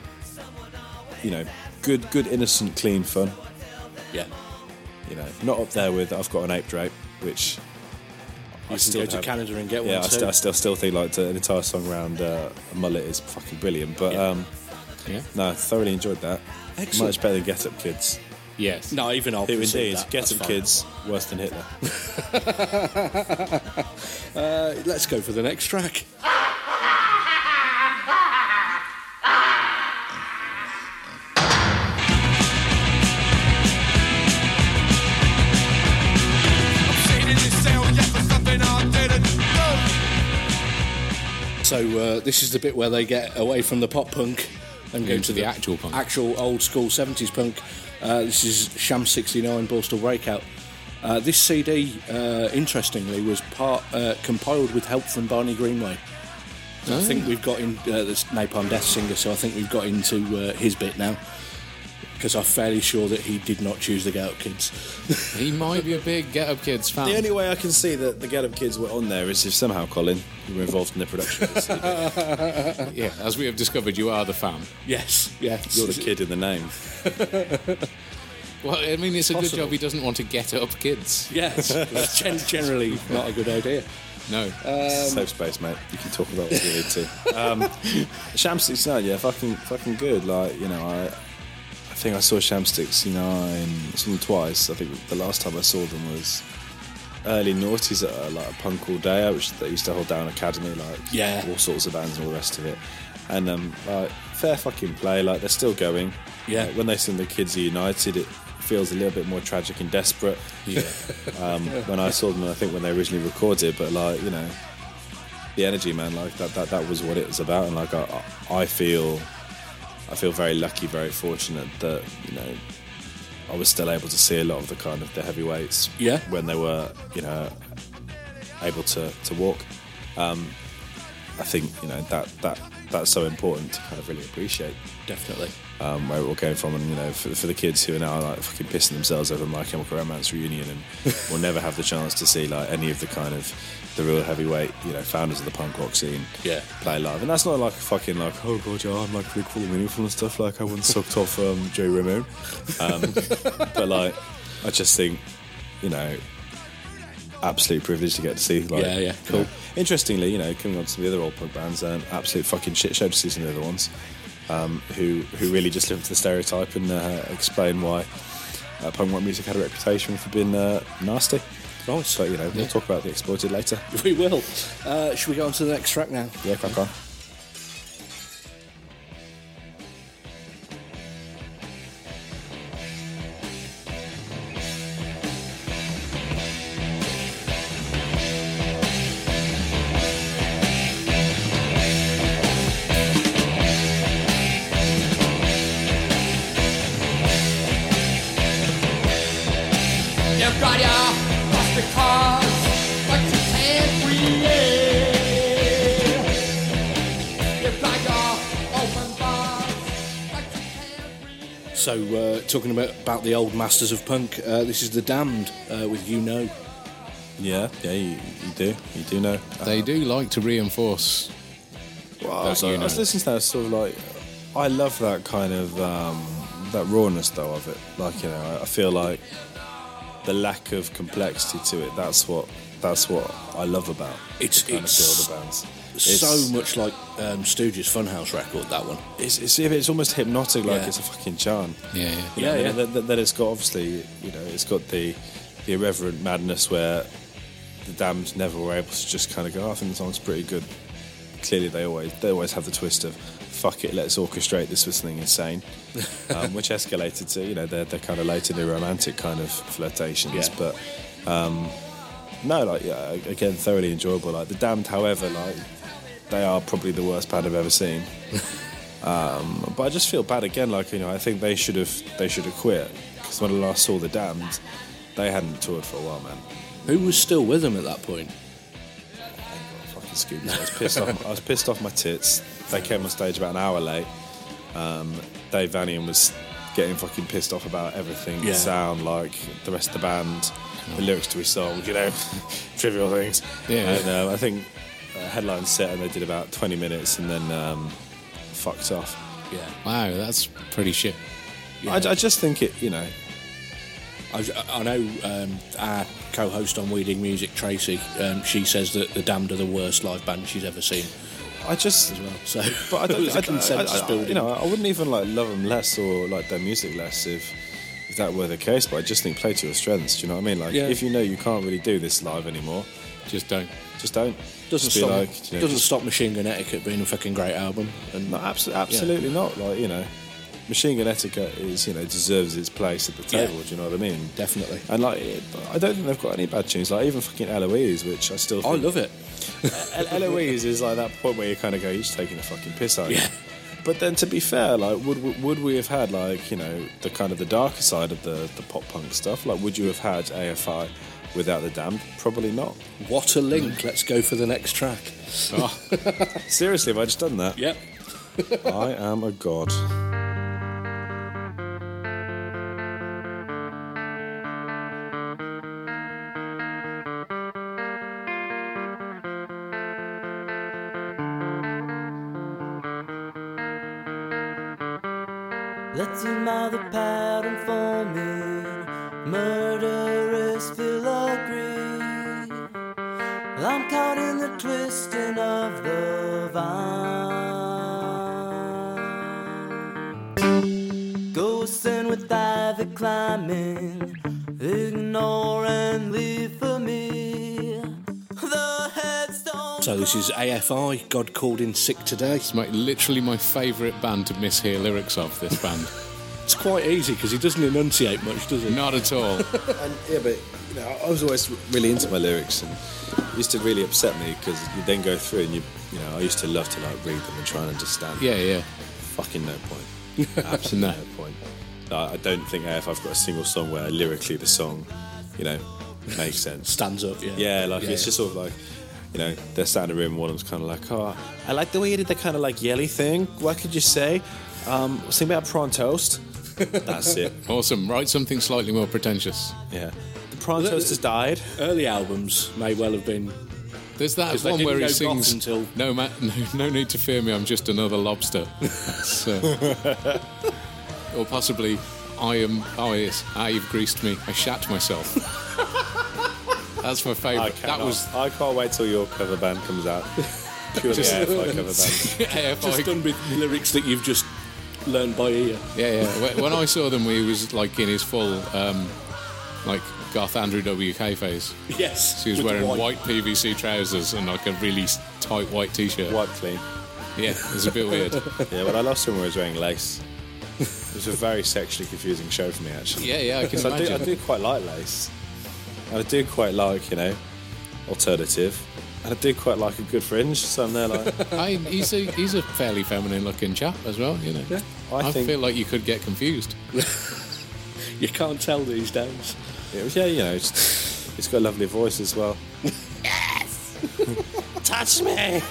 you know, good, good, innocent, clean fun. Yeah. You know, not up there with "I've Got an Ape Drape," which You can go to have- Canada and get Yeah, one I, too. st- I still still think like to, an entire song around uh, a mullet is fucking brilliant. But Yeah. um, Yeah. no, thoroughly enjoyed that. Excellent. Much better than Get Up Kids. Yes. No, even I'll Who concede indeed? that. Get That's Up fine. Kids worse than Hitler. Uh, let's go for the next track. So uh, this is the bit where they get away from the pop punk and go Into to the actual punk. actual old school seventies punk. Uh, this is Sham sixty-nine, Borstal Breakout. Uh, this C D, uh, interestingly, was part uh, compiled with help from Barney Greenway. So I think we've got in uh, this Napalm Death singer, so I think we've got into uh, his bit now. Because I'm fairly sure that he did not choose the Get Up Kids. He might be a big Get Up Kids fan. The only way I can see that the Get Up Kids were on there is if somehow, Colin, you were involved in the production of the C D. Yeah, as we have discovered, you are the fan. Yes, yes. You're the kid in the name. Well, I mean, it's a Possible. good job he doesn't want to get up kids. Yes, that's gen- generally not a good idea. No. Safe space, mate. You can talk about what you need to. Um, Sham sixty-nine, yeah, fucking, fucking good. Like, you know, I, I think I saw Sham sixty-nine, I saw them twice. I think the last time I saw them was early noughties at a, like a punk all day, which they used to hold down Academy, like Yeah. all sorts of bands and all the rest of it. And um, like fair fucking play. Like they're still going. Yeah. Like, when they sing the Kids Are United, it feels a little bit more tragic and desperate. Yeah. Um, when I saw them, I think when they originally recorded, but like you know, the energy, man, like that that, that was what it was about, and like I, I feel, I feel very lucky, very fortunate that you know, I was still able to see a lot of the kind of the heavyweights, Yeah. when they were you know able to to walk. Um, I think you know that that that's so important to kind of really appreciate. Definitely. Um, where we're going from, and you know, for, for the kids who are now like fucking pissing themselves over My Chemical Romance reunion, and will never have the chance to see like any of the kind of the real heavyweight, you know, founders of the punk rock scene, Yeah. play live. And that's not like fucking like, oh god, yeah, I'm like really cool and meaningful and stuff. Like I once sucked off um, Joey Ramone, um, but like I just think, you know, absolute privilege to get to see. Like, Yeah, yeah, cool. cool. Interestingly, you know, coming on to some of the other old punk bands, an absolute fucking shit show to see some of the other ones. Um, who who really just live up to the stereotype and uh, explain why uh, punk rock music had a reputation for being uh, nasty. Nice. So, you know, we'll talk about the Exploited later. We will. Uh, should we go on to the next track now? Yeah, crack on. You've got your plastic cars, but you can't breathe. You've got your open bars, but you can't breathe. So, uh, talking about, about the old masters of punk, uh, this is The Damned uh, with You Know. Yeah, yeah, you, you do. You do know. They do like to reinforce. Well, I, was, that, you I was know. listening to that, sort of like, I love that kind of, um, that rawness though of it. Like, you know, I, I feel like the lack of complexity to it, that's what that's what I love about It's- the kind it's of feel of the bands. It's, So much like um, Stooges' Funhouse record, that one. It's, it's, it's almost hypnotic, like Yeah. it's a fucking chant. Yeah, yeah. You Yeah, know, yeah. Then, then- then it's got obviously, you know, it's got the the irreverent madness where the Damned never were able to just kind of go, oh, I think the song's pretty good. Clearly, they always they always have the twist of fuck it, let's orchestrate this with something insane, um, which escalated to you know they're they're kind of later new romantic kind of flirtations, Yeah. but um, no, like yeah, again, thoroughly enjoyable. Like the Damned, however, like they are probably the worst band I've ever seen. Um, but I just feel bad again. Like you know, I think they should have they should have quit because when I last saw the Damned, they hadn't toured for a while, man. Who was still with them at that point? Fucking Scoobies. I was pissed off. I was pissed off my tits. They came on stage about an hour late. Um, Dave Vanian was getting fucking pissed off about everything. Yeah. The sound, like the rest of the band, the lyrics to his song, you know, trivial things. Yeah. And uh, I think uh, headline set and they did about twenty minutes and then um, fucked off. Yeah. Wow, that's pretty shit. Yeah. I, I just think it, you know. I, I know um, our co-host on We Dig Music, Tracy, um, she says that The Damned are the worst live band she's ever seen I just. as well. So, But I don't. there's I, a don't- consensus I- I- building. you know, I wouldn't even like love them less or like their music less if if that were the case. But I just think play to your strengths. Do you know what I mean? Like Yeah. if you know you can't really do this live anymore, Just don't. just don't. doesn't just be stop, like, you know, doesn't just- stop Machine Gun Etiquette being a fucking great album. And No, abso- absolutely not. Like you know, Machine Gun Etiquette is you know deserves its place at the Yeah. table. Do you know what I mean? Definitely. And like, it, I don't think they've got any bad tunes. Like even fucking Eloise, which I still I think love it. El- Eloise is like that point where you kind of go, you're just taking a fucking piss out. Yeah. But then, to be fair, like, would would- would we have had like you know the kind of the darker side of the the pop punk stuff? Like, would you have had A F I without the Damned? Probably not. What a link. Let's go for the next track. Oh. Seriously, have I just done that? Yep. I am a god. Let's see mother pattern forming, murderous filigree. I'm caught in the twisting of the vine. Ghosting with ivy climbing, ignore and leave for me the headstone. So this is A F I, God Called In Sick Today. It's my, literally my favourite band to mishear lyrics of, this band. It's quite easy because he doesn't enunciate much, does he? Not at all. And yeah, but you know, I was always really into my lyrics, and it used to really upset me because you then go through and you, you know, I used to love to like read them and try and understand. Yeah, yeah. Fucking no point. Absolutely No. no point. I I don't think A F I've got a single song where lyrically the song, you know, makes sense. Stands up, yeah. Yeah, like Yeah, it's yeah. just sort of like, you know, they're sat in a room. One of them's kind of like, oh, I like the way you did the kind of like yelly thing. What could you say? Um, something about prawn toast. That's it. Awesome. Write something slightly more pretentious. Yeah, the prawn toast has died. Early albums may well have been. There's that 'Cause they one didn't where he go goth sings, until- no, ma- no, no need to fear me, I'm just another lobster. So, or possibly, I am, oh yes, ah, you've greased me, I shat myself. That's my I favourite. That cannot. was I can't wait till your cover band comes out. Purely Just- A F I cover band. A F I. Just done with lyrics that you've just learned by ear. Yeah, yeah. When- When I saw them, he was like in his full, um, like, goth Andrew W K phase. Yes. So he was with the wearing white. P V C trousers and like a really s- tight white t-shirt. Wipe clean. Yeah, it was a bit weird. Yeah, but I lost him when he was wearing lace. It was a very sexually confusing show for me, actually. Yeah, yeah, I can So I do, imagine. I do quite like lace. And I do quite like, you know, alternative. And I do quite like a good fringe. So I'm there like, I, he's a he's a fairly feminine looking chap as well, you know. Yeah, I I, think- feel like you could get confused. You can't tell these days. yeah, yeah you know, it's, it's got a lovely voice as well. Touch me!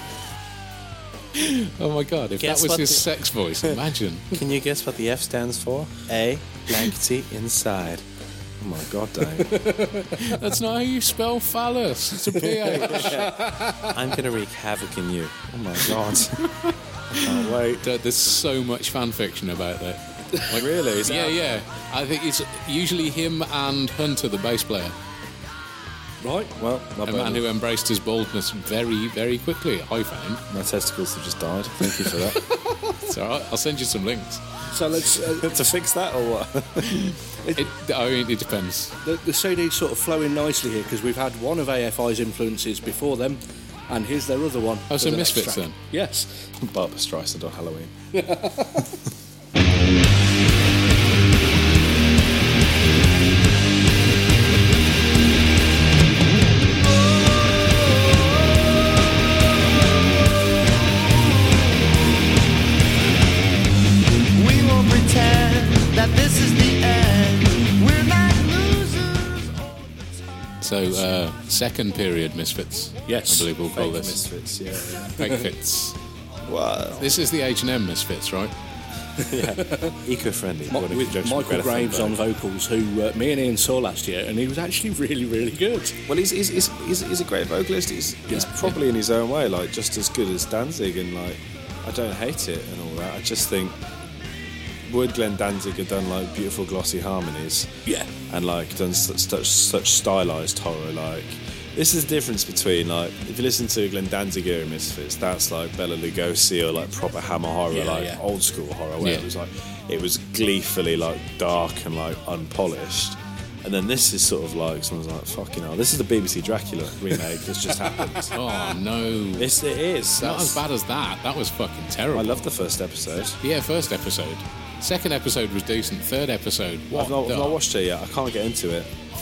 Oh my god, if Guess that was what his the- sex voice, imagine. Can you guess what the F stands for? A, blankety, inside. Oh my god, Dave. That's not how you spell phallus. It's a P H. I'm going to wreak havoc in you. Oh my god. I can't wait. There- There's so much fan fiction about that. Like, Really? Is Yeah, that- yeah. I think it's usually him and Hunter, the bass player. Right? Well, my, A man who embraced his baldness very, very quickly, I found. my testicles have just died. Thank you for that. It's all right. I'll send you some links. So let's. Uh, To fix that or what? It, I mean, it depends. the, the C D's sort of flowing nicely here because we've had one of A F I's influences before them, and here's their other one. Oh, for so the next Misfits track. then? Yes. Barbara Streisand on Halloween. We won't pretend that this is the end. We're not losers all the time. So, uh, second period Misfits. Yes. I believe we'll call Fake this. Misfits, yeah. yeah. Fake Fits. Wow. This is the H and M Misfits, right? Eco-friendly. Mi- What a with conjunction Michael Greta Graves on Thunberg. vocals, who uh, me and Ian saw last year, and he was actually really, really good. Well, he's, he's, he's, he's, he's a great vocalist. He's, he's Yeah. probably in his own way, like, just as good as Danzig, and, like, I don't hate it and all that. I just think, would Glenn Danzig have done, like, beautiful glossy harmonies Yeah. and, like, done such, such, such stylized horror, like, this is the difference between, like, if you listen to Glenn Danzig era Misfits, that's like Bela Lugosi or like proper hammer horror, Yeah, like yeah. old school horror, where it Yeah. was like, it was gleefully like dark and like unpolished. And then this is sort of like, someone's like, fucking hell, this is the B B C Dracula remake that's just happened. Oh no. This, it is. Not That's- as bad as that. That was fucking terrible. I love the first episode. Yeah, first episode. Second episode was decent. Third episode, what I've not, the- I've not watched it yet. I can't get into it.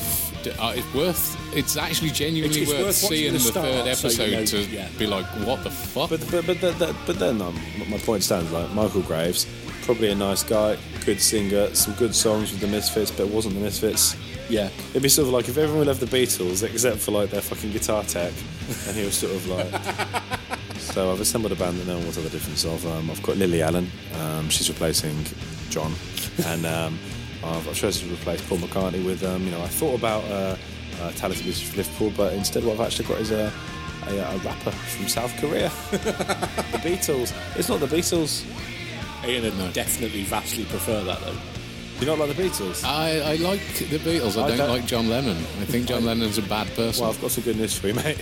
d- uh, it's worth. It's actually genuinely It's- it's worth, worth watching seeing the the, start, third so episode you know- to yeah. be like, what the fuck? But but but, but, but then um, my point stands. Like Michael Graves, probably a nice guy, good singer, some good songs with the Misfits, but it wasn't the Misfits. Yeah. It'd be sort of like if everyone loved the Beatles except for like their fucking guitar tech, and he was sort of like. So I've assembled a band that no one will tell the difference of. Um, I've got Lily Allen. Um, she's replacing John, and um, I've, I've chosen to replace Paul McCartney with. Um, you know, I thought about uh, uh, talented musician from Liverpool, but instead what I've actually got is a, a, a rapper from South Korea. The Beatles. It's not the Beatles. Ian would definitely vastly prefer that, though. You not like the Beatles? I, I like the Beatles. I, I don't, don't- like John Lennon. I think John Lennon's a bad person. Well, I've got some good news for you, mate.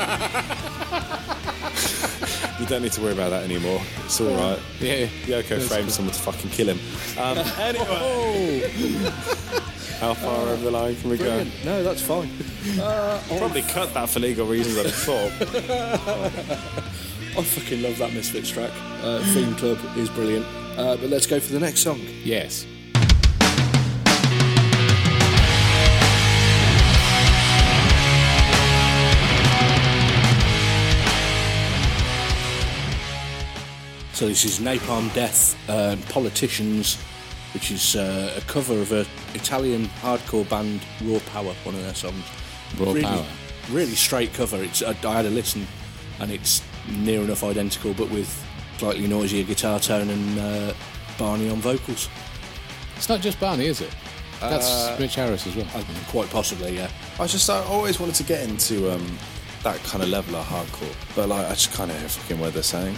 You don't need to worry about that anymore. It's all right. yeah. Yoko framed someone to fucking kill him. Um, anyway, how far over the line can we go? No, that's fine. Probably cut that for legal reasons, I thought. I fucking love that Misfits track. Uh, Theme Club is brilliant. Uh, but let's go for the next song. Yes. So this is Napalm Death, uh, Politicians, which is uh, a cover of an Italian hardcore band, Raw Power, one of their songs. Raw really, Power. Really straight cover. It's I, I had a listen, and it's near enough identical, but with slightly noisier guitar tone and uh, Barney on vocals. It's not just Barney, is it? That's Uh, Rich Harris as well. I, quite possibly, yeah. I just I always wanted to get into um, that kind of level of hardcore, but like I just kind of hear fucking what they're saying.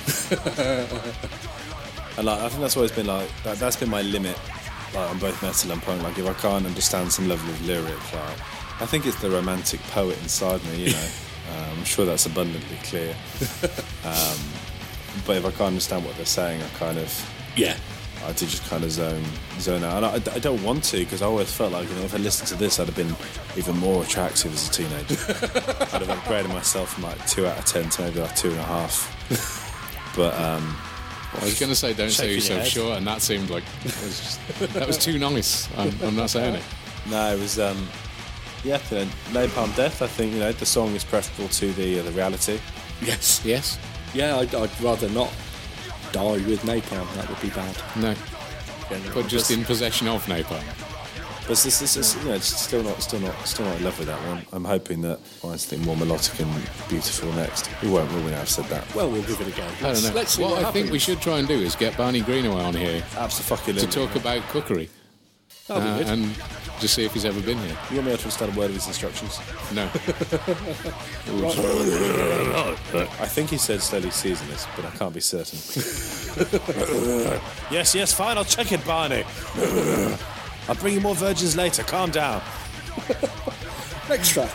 And like I think that's always been like that, that's been my limit, like on both metal and punk. Like if I can't understand some level of lyric, like I think it's the romantic poet inside me. You know, um, I'm sure that's abundantly clear. Um, but if I can't understand what they're saying, I kind of Yeah. I did just kind of zone zone out. And I, I don't want to because I always felt like, you know, if I listened to this, I'd have been even more attractive as a teenager. I'd have upgraded myself from like two out of ten to maybe like two and a half. But um, I was going to say, don't sell shaking your yourself head. short, and that seemed like that was, just, that was too nice. I'm, I'm not saying it. no, it was um, yeah, you know, Napalm Death. I think, you know, the song is preferable to the uh, the reality. Yes. Yes? Yeah, I'd, I'd rather not die with napalm. That would be bad. No. But just in possession of napalm. But this, this is, you know, it's still not, still not, still not in love with that one. I'm hoping that finds something more melodic and beautiful next. We won't, will we? Now I've said that. Well, we'll give it a go. I don't know. Let's see what what I think we happens. should try and do is get Barney Greenaway on here Absolutely. to talk about cookery That'll be uh, good. and just see if he's ever been here. You want me to understand a word of his instructions? No. I think he said slowly season this, but I can't be certain. yes, yes, fine, I'll check it, Barney. I'll bring you more virgins later, calm down. Next track.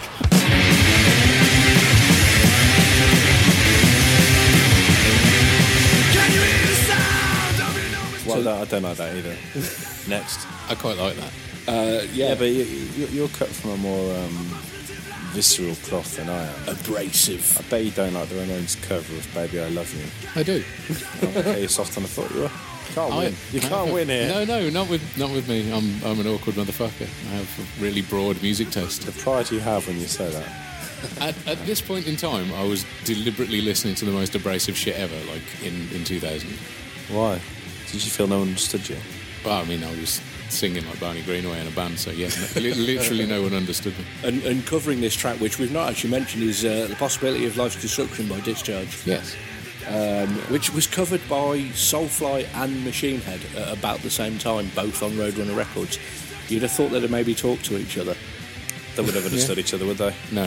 Well, no, I don't like that either. Next. I quite like that. Uh, yeah, Yeah, but you, you, you're cut from a more um, visceral cloth than I am. abrasive. I bet you don't like the Ramones cover of Baby I Love You. I do. Okay, you're soft on the foot, you are. Can't I, win. You can't win here. No, no, not with not with me. I'm I'm an awkward motherfucker. I have a really broad music taste. The pride you have when you say that. At, at this point in time, I was deliberately listening to the most abrasive shit ever, like in, in two thousand. Why? Did you feel no one understood you? Well, I mean, I was singing like Barney Greenaway in a band, so yeah, li- literally no one understood me. And, and covering this track, which we've not actually mentioned, is uh, The Possibility of Life's Destruction by Discharge, Yes. um, which was covered by Soulfly and Machine Head at about the same time, both on Roadrunner Records. You'd have thought they'd have maybe talked to each other. They would have understood each other, would they? No.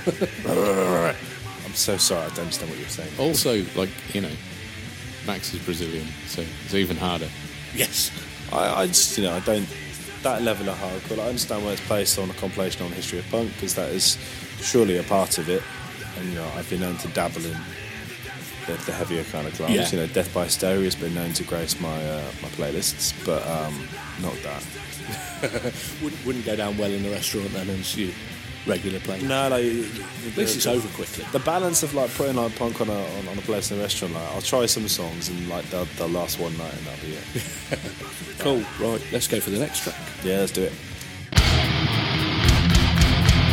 I'm so sorry, I don't understand what you're saying. Also, like, you know, Max is Brazilian, so it's even harder. Yes. I, I just, you know, I don't. That level of hardcore, I understand where it's placed on a compilation on the history of punk, because that is surely a part of it. And, you know, I've been known to dabble in the, the heavier kind of grunge. Yeah. You know, Death by Stereo has been known to grace my uh, my playlists, but um, not that. Wouldn't, wouldn't go down well in the restaurant then as you regular play. No, like At least it's over quickly. The balance of like putting like punk on a on, on a place in a restaurant, like I'll try some songs and like they'll, they'll last one night and that'll be it. Cool. Right, let's go for the next track. Yeah, let's do it.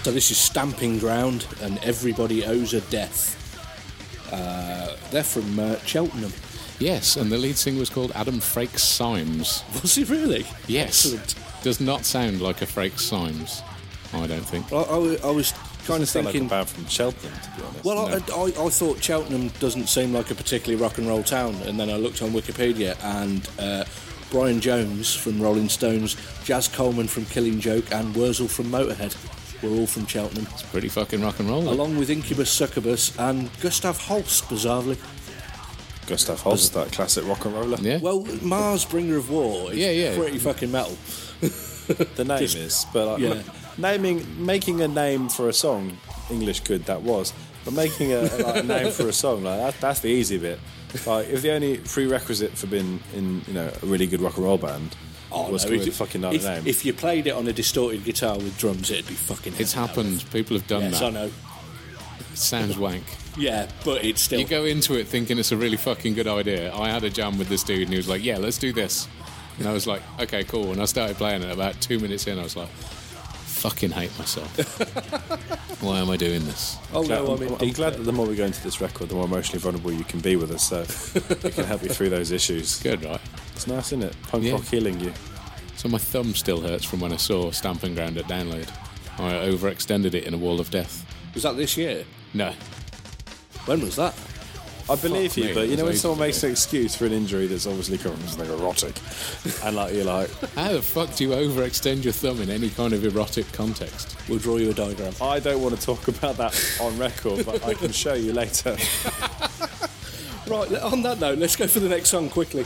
So this is Stamping Ground and Everybody Owes a Death. Uh, they're from uh, Cheltenham. Yes, and the lead singer was called Adam Frakes Symes. Was he really? Yes. Excellent. Does not sound like a Frakes Symes, I don't think. Well, I, wa- I was kind of Sound like a thinking... band from Cheltenham, to be honest. Well, No. I, I, I thought Cheltenham doesn't seem like a particularly rock and roll town, and then I looked on Wikipedia, and uh, Brian Jones from Rolling Stones, Jazz Coleman from Killing Joke, and Wurzel from Motorhead were all from Cheltenham, It's pretty fucking rock and roll. along with Incubus, Succubus, and Gustav Holst, bizarrely. Gustav Holst, that classic rock and roller. Yeah. Well, Mars, Bringer of War, is Yeah, yeah. pretty fucking metal. The name Just- is, but like, yeah. naming, making a name for a song, English good that was, but making a, like, a name for a song, like that, that's the easy bit. Like, if the only prerequisite for being in, you know, a really good rock and roll band was no, coming if- with a fucking nice if, name. if you played it on a distorted guitar with drums, it'd be fucking It's hell. happened. People have done Yes, that. I know. It sounds wank. Yeah, but it's still... You go into it thinking it's a really fucking good idea. I had a jam with this dude and he was like, yeah, let's do this. And I was like, okay, cool. And I started playing it. About two minutes in, I was like, fucking hate myself. Why am I doing this? oh, Glad- no, I'm, I'm in I'm deep glad that the more we go into this record, the more emotionally vulnerable you can be with us, so we can help you through those issues. Good, right? It's nice, isn't it? Punk Yeah. rock healing you. So my thumb still hurts from when I saw Stamping Ground at Download. I overextended it in a wall of death. Was that this year? No. When was that? I believe Fuck you, me, but you it know was when ages someone ago. makes an excuse for an injury that's obviously come from something erotic, and like you're like, How the fuck do you overextend your thumb in any kind of erotic context? We'll draw you a diagram. I don't want to talk about that on record, but I can show you later. Right, on that note, let's go for the next song quickly.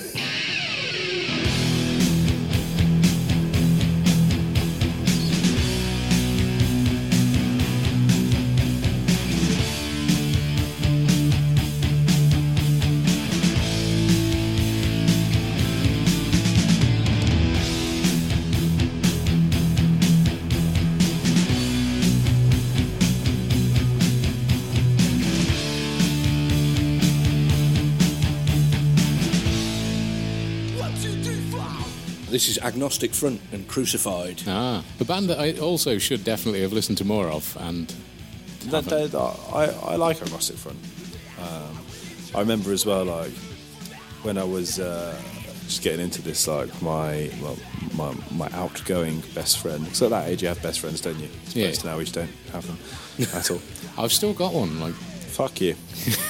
This is Agnostic Front and Crucified. Ah, the band that I also should definitely have listened to more of, and That, that, I, I like Agnostic Front. Um, I remember as well, like when I was uh, just getting into this, like my well, my my outgoing best friend. So at that age, you have best friends, don't you? As Yeah. opposed to now, we just don't have them at all. I've still got one. Like, Fuck you.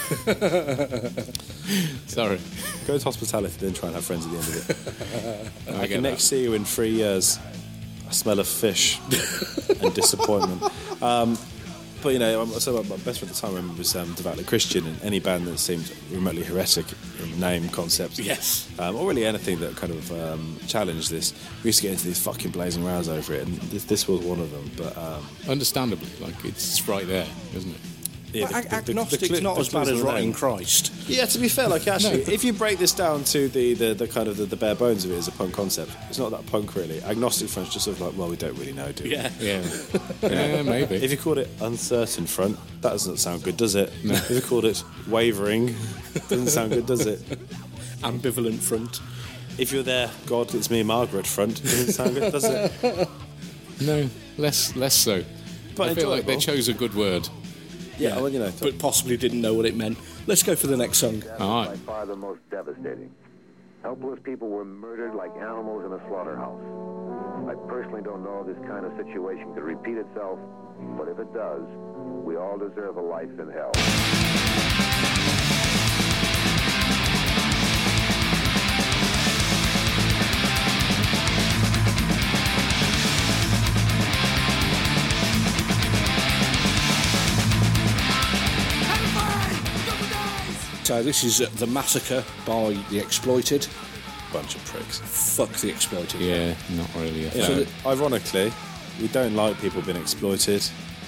sorry, Go to hospitality, then try and have friends at the end of it. I I get can that. next see you in three years. I smell of fish and disappointment. Um, but you know, I'm- so my best friend at the time I remember was um, devoutly Christian, and any band that seemed remotely heretic in name, concept, Yes. um, or really anything that kind of um, challenged this, we used to get into these fucking blazing rows over it, and this, this was one of them. But um, understandably, like it's right there, isn't it? yeah, Well, ag- agnostic's cli- not the as bad clues as in the rotting name. Christ. Yeah, to be fair, like actually, No. if you break this down to the, the, the kind of the, the bare bones of it as a punk concept, it's not that punk really. Agnostic front's just sort of like, well, we don't really know, do we? Yeah. Yeah, yeah, maybe. If you called it uncertain front, that doesn't sound good, does it? No. If you called it wavering, doesn't sound good, does it? Ambivalent Front. If you're there, God, it's me, Margaret front, doesn't sound good, does it? No, less less so. But I feel like they enjoyable. chose a good word. Yeah, well, you know. But possibly didn't know what it meant. Let's go for the next song. All By right. far the most devastating. Helpless people were murdered like animals in a slaughterhouse. I personally don't know if this kind of situation could repeat itself, but if it does, we all deserve a life in hell. So this is uh, The Massacre by The Exploited. Bunch of pricks. Fuck The Exploited. Yeah, not really. A You fan. know, ironically, we don't like people being exploited.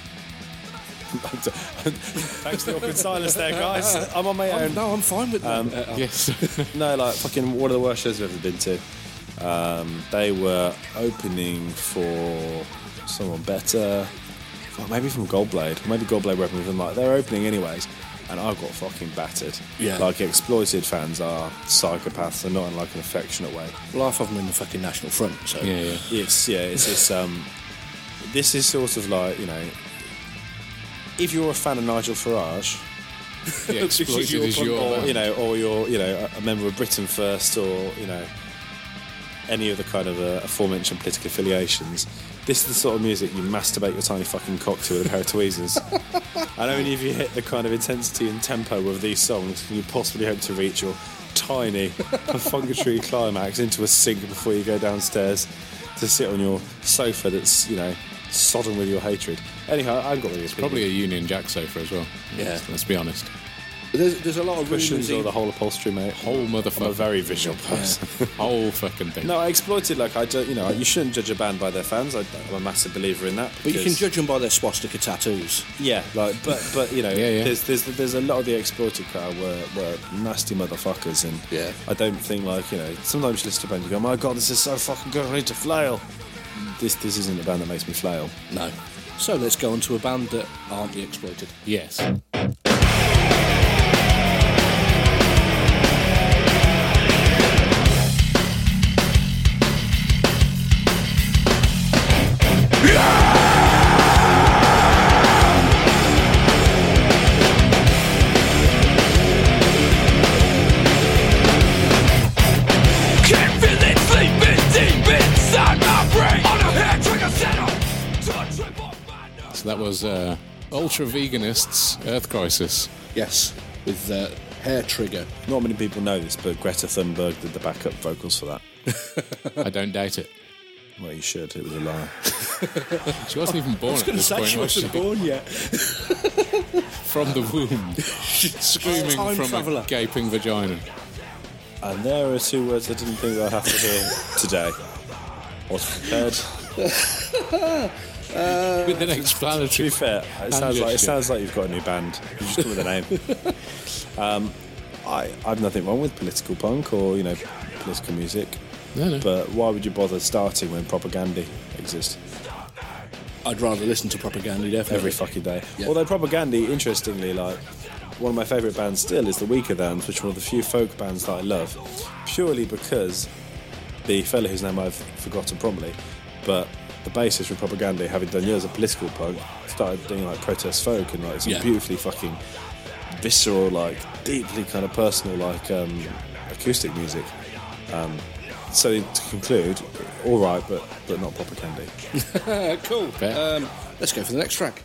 Thanks for the awkward silence there, guys. I'm on my I'm, own. no, I'm fine with that. Uh, Yes. No, like fucking one of the worst shows I've ever been to. Um, they were opening for someone better, well, maybe from Goldblade, maybe Goldblade were opening for them. Like they're opening anyways, and I got fucking battered. Yeah. Like exploited fans are psychopaths, and not in like an affectionate way. well, half of them in the fucking National Front, so... yeah, yeah. It's yeah, it's this um, this is sort of like, you know, if you're a fan of Nigel Farage, Yeah, Exploited is your or band. you know, or you're, you know, a member of Britain First, or you know, any of the kind of uh, aforementioned political affiliations, this is the sort of music you masturbate your tiny fucking cock to with a pair of tweezers. And only if you hit the kind of intensity and tempo of these songs can you possibly hope to reach your tiny, perfunctory climax into a sink before you go downstairs to sit on your sofa that's, you know, sodden with your hatred. Anyhow, I've got really It's probably a Union Jack sofa as well. Yeah. Let's, let's be honest. There's, there's a lot of cushions rumours or the whole upholstery, mate. Whole motherfucker. I'm a very visual person. Whole fucking thing. No, I exploited, like, I don't, you know, you shouldn't judge a band by their fans. I, I'm a massive believer in that. But you can because- judge them by their swastika tattoos. Yeah, like, but, but you know, Yeah, yeah. There's, there's there's a lot of the exploited crowd were, were nasty motherfuckers, and Yeah. I don't think, like, you know, sometimes you listen to a band and you go, my God, this is so fucking good, I need to flail. This this isn't a band that makes me flail. No. So let's go on to a band that aren't the Exploited. Yes. Can't feel it sleeping deep inside my brain. On a hair trigger center to trip off my nose. So that was uh, Ultra Veganists Earth Crisis. Yes, with uh, Hair Trigger. Not many people know this, but Greta Thunberg did the backup vocals for that. I don't doubt it. Well, you should. It was a lie. She wasn't even born at this point, was she? born yet. From the womb. Screaming Time from traveller. a gaping vagina. And there are two words I didn't think I'd have to hear today. I was prepared. With an To explanatory. be fair, it sounds like it gesture. sounds like you've got a new band. You just come with a name. um, I I've nothing wrong with political punk or, you know, political music. No, no. But why would you bother starting when propaganda exists I'd rather listen to Propaganda, definitely. every fucking day? Yeah. Although propaganda, interestingly, like one of my favourite bands still is the Weaker Thans, which are one of the few folk bands that I love, purely because the fella whose name I've forgotten promptly, but the bassist from Propaganda, having done years of political punk, started doing like protest folk and like some Yeah. beautifully fucking visceral, like deeply kind of personal, like um, acoustic music. Um, so to conclude, all right, but but not Propaganda. Uh, cool. Fair. Um, let's go for the next track.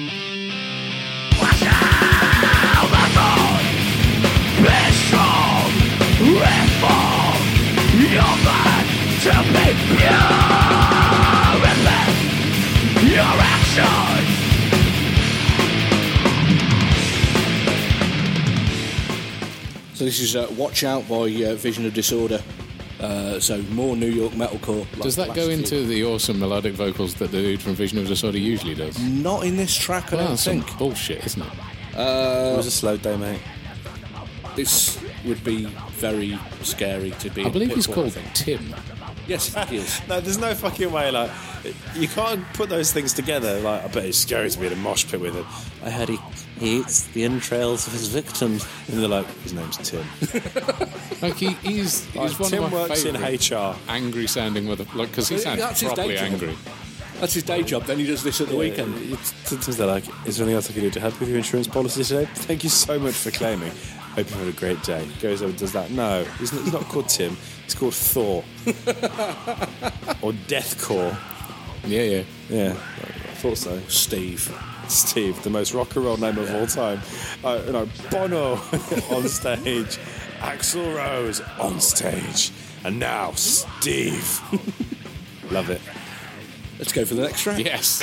So this is uh, Watch Out by uh, Vision of Disorder. Uh, so more New York metalcore. like Does that the go last into few. the awesome melodic vocals that the dude from Vision of Disorder usually does? Not in this track, I Well, don't that's some think. bullshit, isn't it? it was a slow day, mate. This would be very scary to be I in believe he's Pitbull, called I think. Tim. Yes, he is. No, there's no fucking way. Like, you can't put those things together. Like, I bet it's scary to be in a mosh pit with it. I heard he, he eats the entrails of his victims. And they're like, his name's Tim. Like he, he's, he's Like, one Tim of my works in favourite H R. angry sounding mother, like because he Well, sounds that's his day properly job. angry. That's his day job. Then he does this at the weekend. It's, sometimes they're like, is there anything else I can do to help with your insurance policy today? Thank you so much for claiming. Hope you have a great day. Goes over and does that. No, he's not, he's not called Tim. He's called Thor. Or Deathcore. Yeah, yeah. Yeah, I thought so. Steve. Steve, the most rock and roll name of all time. Uh, you know, Bono on stage, Axl Rose on stage, and now Steve. Love it. Let's go for the next track. Yes.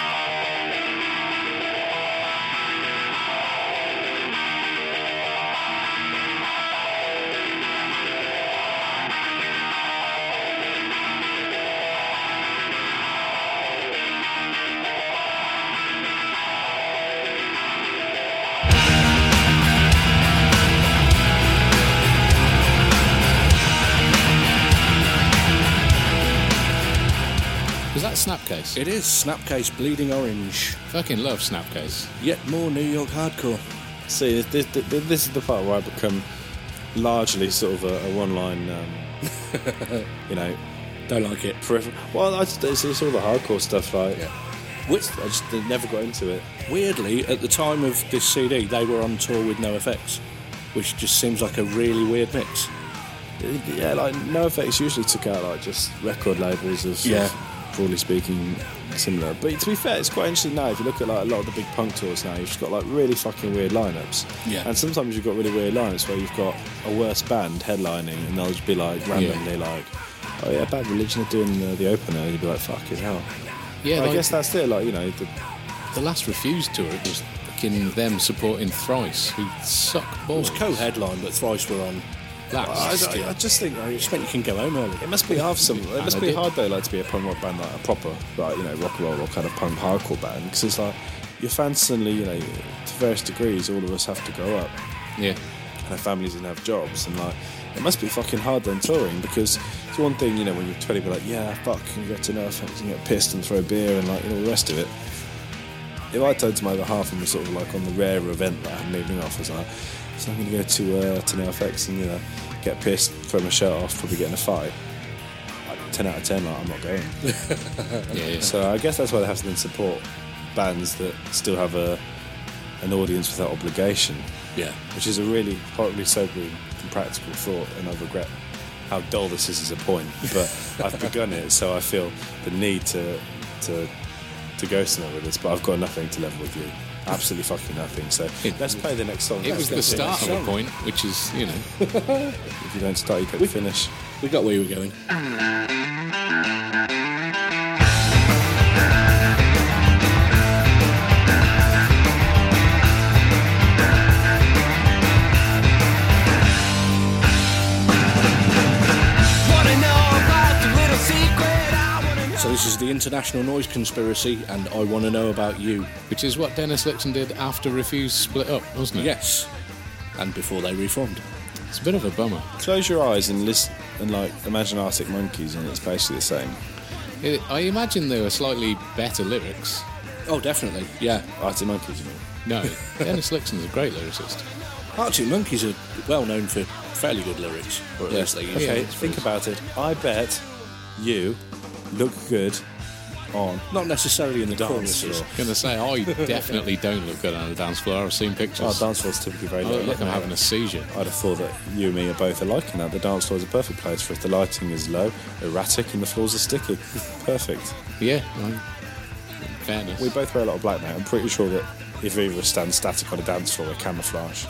Is that Snapcase? It is Snapcase Bleeding Orange. Fucking love Snapcase. Yet more New York hardcore. See, this, this, this is the part where I become largely sort of a, a one-line, um, you know, Don't like it. Peripheral. Well, I just, it's, it's all the hardcore stuff. Like, Yeah. I just I never got into it. Weirdly, at the time of this C D, they were on tour with NoFX, which just seems like a really weird mix. Yeah, like NoFX usually took out like just record labels of, Yeah. of broadly speaking, similar. But to be fair, it's quite interesting now. If you look at like a lot of the big punk tours now, you've just got like really fucking weird lineups. Yeah. And sometimes you've got really weird lineups where you've got a worse band headlining, and they'll just be like randomly like, "Oh yeah, Bad Religion are doing uh, the opener," and you'd be like, "Fuck it, hell." Yeah, I like guess that's it. Like, you know, the, the last Refused tour, it was fucking them supporting Thrice, who suck It balls. was co-headline, but Thrice were on. Last. I, I, I just think like, Just meant you can go home early. it must be hard for some. It must I be did. hard though, like to be a punk rock band, like a proper, like you know, rock and roll or kind of punk hardcore band, because it's like your fans suddenly, you know, to various degrees, all of us have to grow up Yeah. and have families and have jobs, and like it must be fucking hard then touring, because it's one thing, you know, when you're twenty, be like, yeah, fuck, and get to NoFX and get pissed and throw beer and like you know, all the rest of it. If I told to my other half and was sort of like on the rare event that I had moving off, I was like, so I'm going to go to uh, to NoFX and you know get pissed, throw my shirt off, probably get in a fight. Like ten out of ten, like I'm not going. Yeah, yeah. So I guess that's why they have to then support bands that still have a an audience without obligation, Yeah. which is a really horribly sobering and practical thought, and I regret how dull this is as a point. But I've begun it, so I feel the need to to to go somewhere with this. But I've got nothing to level with you. Absolutely fucking nothing. So It- let's play the next song. It was the Let's start play of the a next point, which is, you know, song. If you don't start, you can't finish. We got where you were going. Wanna know about the little secret? I wanna know. So this is the International Noise Conspiracy, and I want to know about you. which is what Dennis Lixon did after Refused split up, wasn't it? Yes. And before they reformed. It's a bit of a bummer. Close your eyes and listen, and like imagine Arctic Monkeys, and it's basically the same. It, I imagine there were slightly better lyrics. Oh, definitely. Yeah. Arctic Monkeys, you mean? No, Dennis Lixon's a great lyricist. Arctic Monkeys are well known for fairly good lyrics. Or at Yeah. least they used Okay, to. think about it. I bet you look good on Not necessarily in the dance choruses. floor. Gonna say, I definitely don't look good on a dance floor. I've seen Our pictures. dance floor's typically very I low. look like I'm having a seizure. I'd have thought that you and me are both alike in that. The dance floor is a perfect place for if the lighting is low, erratic, and the floors are sticky. Perfect. Yeah, well, in fairness. We both wear a lot of black now. I'm pretty sure that if either of us stand static on a dance floor, we're camouflage.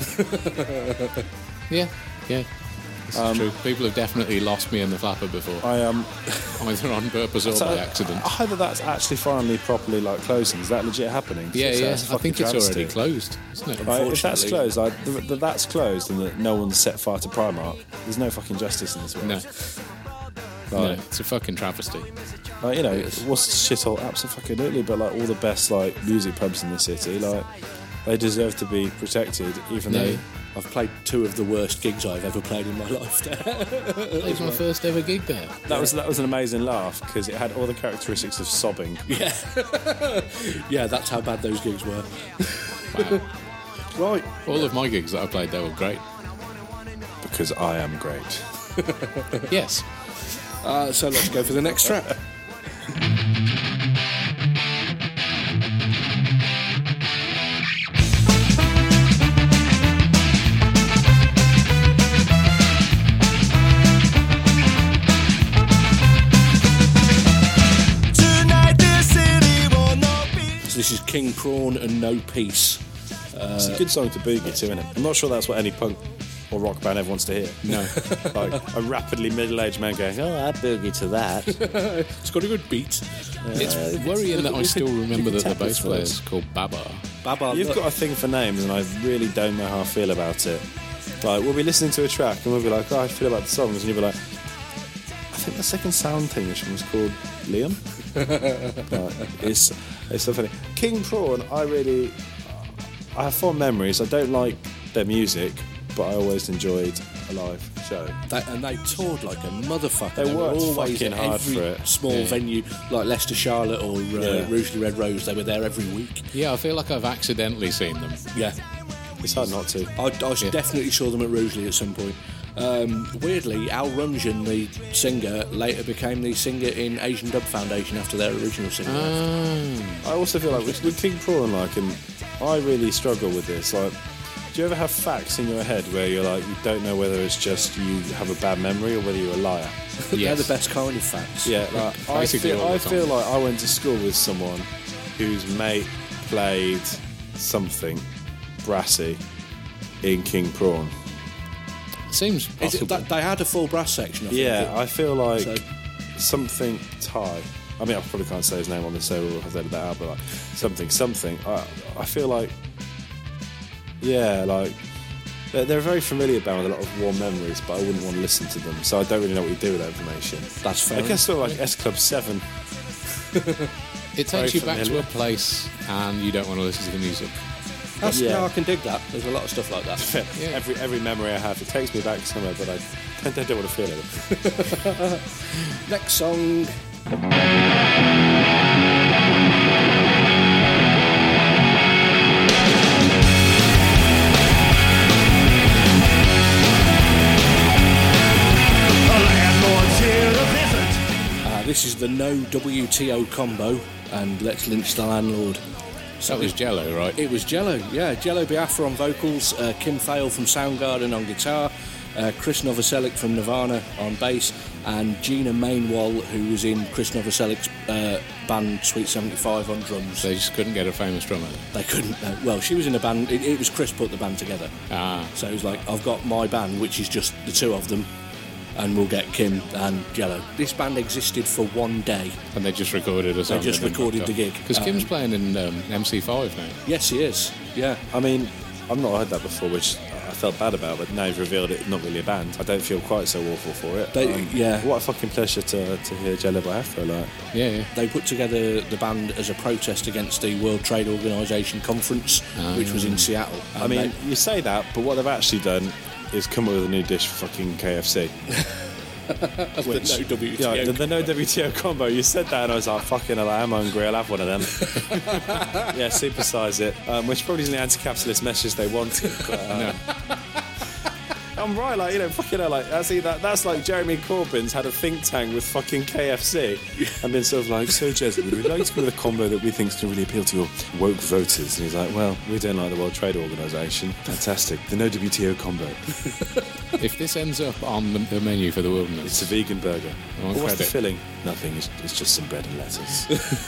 Yeah, yeah. This is true. People have definitely lost me in the flapper before, I am. Um, either on purpose or so by accident. I hope that that's actually finally properly like closing. Is that legit happening? Yeah, So yeah. that's a I think fucking it's already travesty. closed, isn't it? Right, if that's Unfortunately. closed, like, th- th- that's closed, and that no one's set fire to Primark, there's no fucking justice in this world. No, no, Like, it's a fucking travesty. like, you know, what's the shithole? Absolutely, but like all the best like music pubs in the city, like they deserve to be protected, even No. though. I've played two of the worst gigs I've ever played in my life there. That was my first ever gig there. That was that was an amazing laugh because it had all the characteristics of sobbing. Yeah. Yeah, that's how bad those gigs were. Wow. Right. All of my gigs that I played there were great. Because I am great. Yes. Uh, so let's go for the next track. Tonight this city will not be. So this is King Prawn and No Peace. It's a good song to boogie to, isn't it? I'm not sure that's what any punk or rock band ever wants to hear. No. Like a rapidly middle-aged man going, "Oh, I boogie to that." It's got a good beat. It's worrying that I still remember that the tap this bass player is first. called Baba. Baba, You've look. got a thing for names, and I really don't know how I feel about it. Like, we'll be listening to a track, and we'll be like, "Oh, I feel about the songs," and you'll be like, "I think the second sound thing this one was called Liam." Like, it's it's so funny. King Prawn, I really, I have fond memories. I don't like their music, but I always enjoyed a live show. They, and they toured like a motherfucker. They were worked always fucking at hard every for it. small Yeah. venue like Leicester Charlotte or uh, Yeah. Rugeley Red Rose. They were there every week. Yeah, I feel like I've accidentally seen them. Yeah. It's hard not to. I, I Yeah. definitely saw them at Rugeley at some point. Um, weirdly, Al Runjan, the singer, later became the singer in Asian Dub Foundation after their original singer. Ah. I also feel like with, with King Prawn, like, and I really struggle with this. Like, do you ever have facts in your head where you're like, you don't know whether it's just you have a bad memory or whether you're a liar? They're Yes. the best kind of facts. Yeah, like, I Basically feel, all the I time. feel like I went to school with someone whose mate played something brassy in King Prawn. Seems Is possible. it that they had a full brass section? I think. Yeah, I feel like So- something Thai. I mean, I probably can't say his name on the show, we'll have to edit that out, but like something, something. I, I feel like, yeah, like they're, they're a very familiar band with a lot of warm memories, but I wouldn't want to listen to them, so I don't really know what you do with that information. That's fair I guess sort of like S Club seven. it takes you back to familiar. a place and you don't want to listen to the music. That's, Yeah. No, I can dig that. There's a lot of stuff like that. Yeah. Every every memory I have, it takes me back somewhere, but I, I don't want to feel it. Next song. Uh, this is the No W T O combo, and Let's Lynch the Landlord. That was Jello, right? It was Jello, yeah. Jello Biafra on vocals, uh, Kim Thale from Soundgarden on guitar, uh, Chris Novoselic from Nirvana on bass, and Gina Mainwall, who was in Chris Novoselic's uh, band Sweet seventy-five on drums. They just couldn't get a famous drummer. They couldn't. Uh, well, she was in a band. It, it was Chris put the band together. Ah. So it was like, I've got my band, which is just the two of them, and we'll get Kim and Jello. This band existed for one day. And they just recorded a song. just recorded the gig. Because Kim's playing in um, M C five now. Yes, he is. Yeah. I mean, I've not heard that before, which I felt bad about, but now you've revealed it's not really a band. I don't feel quite so awful for it. They- yeah. What a fucking pleasure to, to hear Jello Biafra, like. Yeah, yeah. They put together the band as a protest against the World Trade Organisation conference, which was in Seattle. I And mean, they- you say that, but what they've actually done is come up with a new dish for fucking K F C. the no W T O. Yeah, the, the no W T O combo. You said that, and I was like, "Fucking hell, I am hungry. I'll have one of them." Yeah, supersize it, um, which probably isn't the anti-capitalist message they wanted. But, uh, I'm right, like you know, fucking hell, like that's that, that's like Jeremy Corbyn's had a think tank with fucking K F C and been sort of like, "So, Jez, we'd like to go with a combo that we think is going to really appeal to your woke voters." And he's like, "Well, we don't like the World Trade Organisation. Fantastic, the no W T O combo. If this ends up on the, the menu for the wilderness, It's a vegan burger. Oh, Well, what's the credit. filling? Nothing. It's, it's just some bread and lettuce.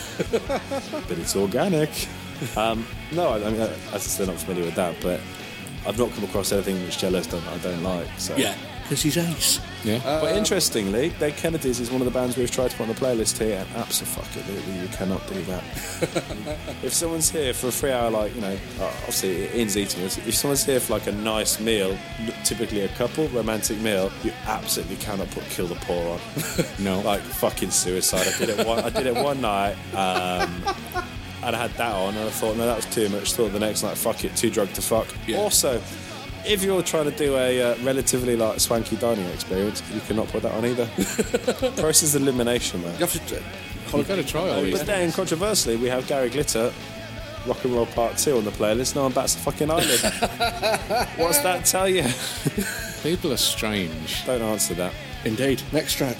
But it's organic. Um, no, I, I mean, I, as I said, I'm not familiar with that, but I've not come across anything which Jello's done that I don't like. So. Yeah, because he's ace. yeah. But interestingly, Dead Kennedys is one of the bands we've tried to put on the playlist here, and absolutely you cannot do that. If someone's here for a three hour, like, you know, uh, obviously Ian's eating us, if someone's here for like a nice meal, typically a couple, romantic meal, you absolutely cannot put Kill the Poor on. No. Like fucking suicide. I did it one, I did it one night, um, and I had that on, and I thought, no, that was too much. Thought the next night, fuck it, too drunk to fuck. Yeah. Also, if you're trying to do a uh, relatively like swanky dining experience, you cannot put that on either. Process elimination, man. You have to, You've got to try all these. But then, controversially, we have Gary Glitter, Rock and Roll Part Two on the playlist. No one bats a fucking eyelid. What's that tell you? People are strange. Don't answer that. indeed. Next track.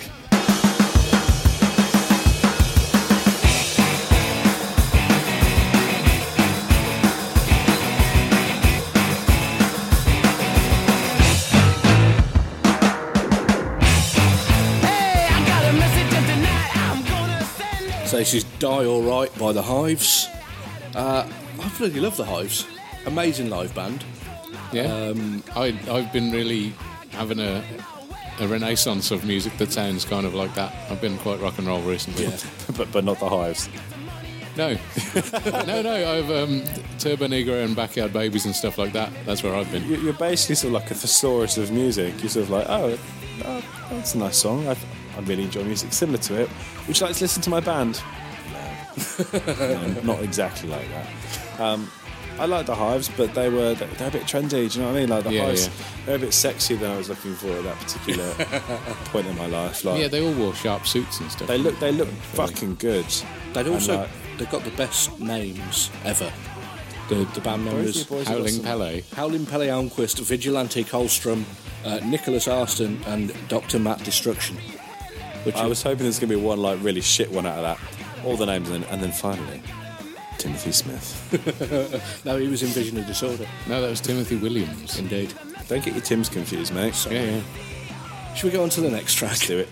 Hey, I got a message and tonight I'm gonna send it. So this is Die Alright by The Hives. Uh, I really love The Hives. Amazing live band. Yeah. Um, I, I've been really having a, a renaissance of music that sounds kind of like that. I've been quite rock and roll recently. Yeah. but but not the Hives. No. no, no. I've um, Turbo Negro and Backyard Babies and stuff like that. That's where I've been. You- You're basically sort of like a thesaurus of music. You're sort of like, oh, oh that's a nice song. I, I really enjoy music similar to it. Would you like to listen to my band? No, no not exactly like that. Um, I like the Hives, but they were they're a bit trendy. Do you know what I mean? Like the Yeah, Hives, yeah. they're a bit sexy than I was looking for at that particular point in my life. Like Yeah, they all wore sharp suits and stuff. they look they look fucking good. They'd And, also, like, they've got the best names ever. The, the band members. Boys have got Howling some- Pele. Howlin' Pele Almquist, Vigilante Colstrom, uh, Nicholas Arston and Doctor Matt Destruction. Which I was hoping there's going to be one like really shit one out of that. All the names, and then, and then finally, Timothy Smith. No, he was in Vision of Disorder. No, that was Timothy Williams. Indeed. Don't get your Tims confused, mate. Yeah, yeah. Should we go on to the next track? Let's do it.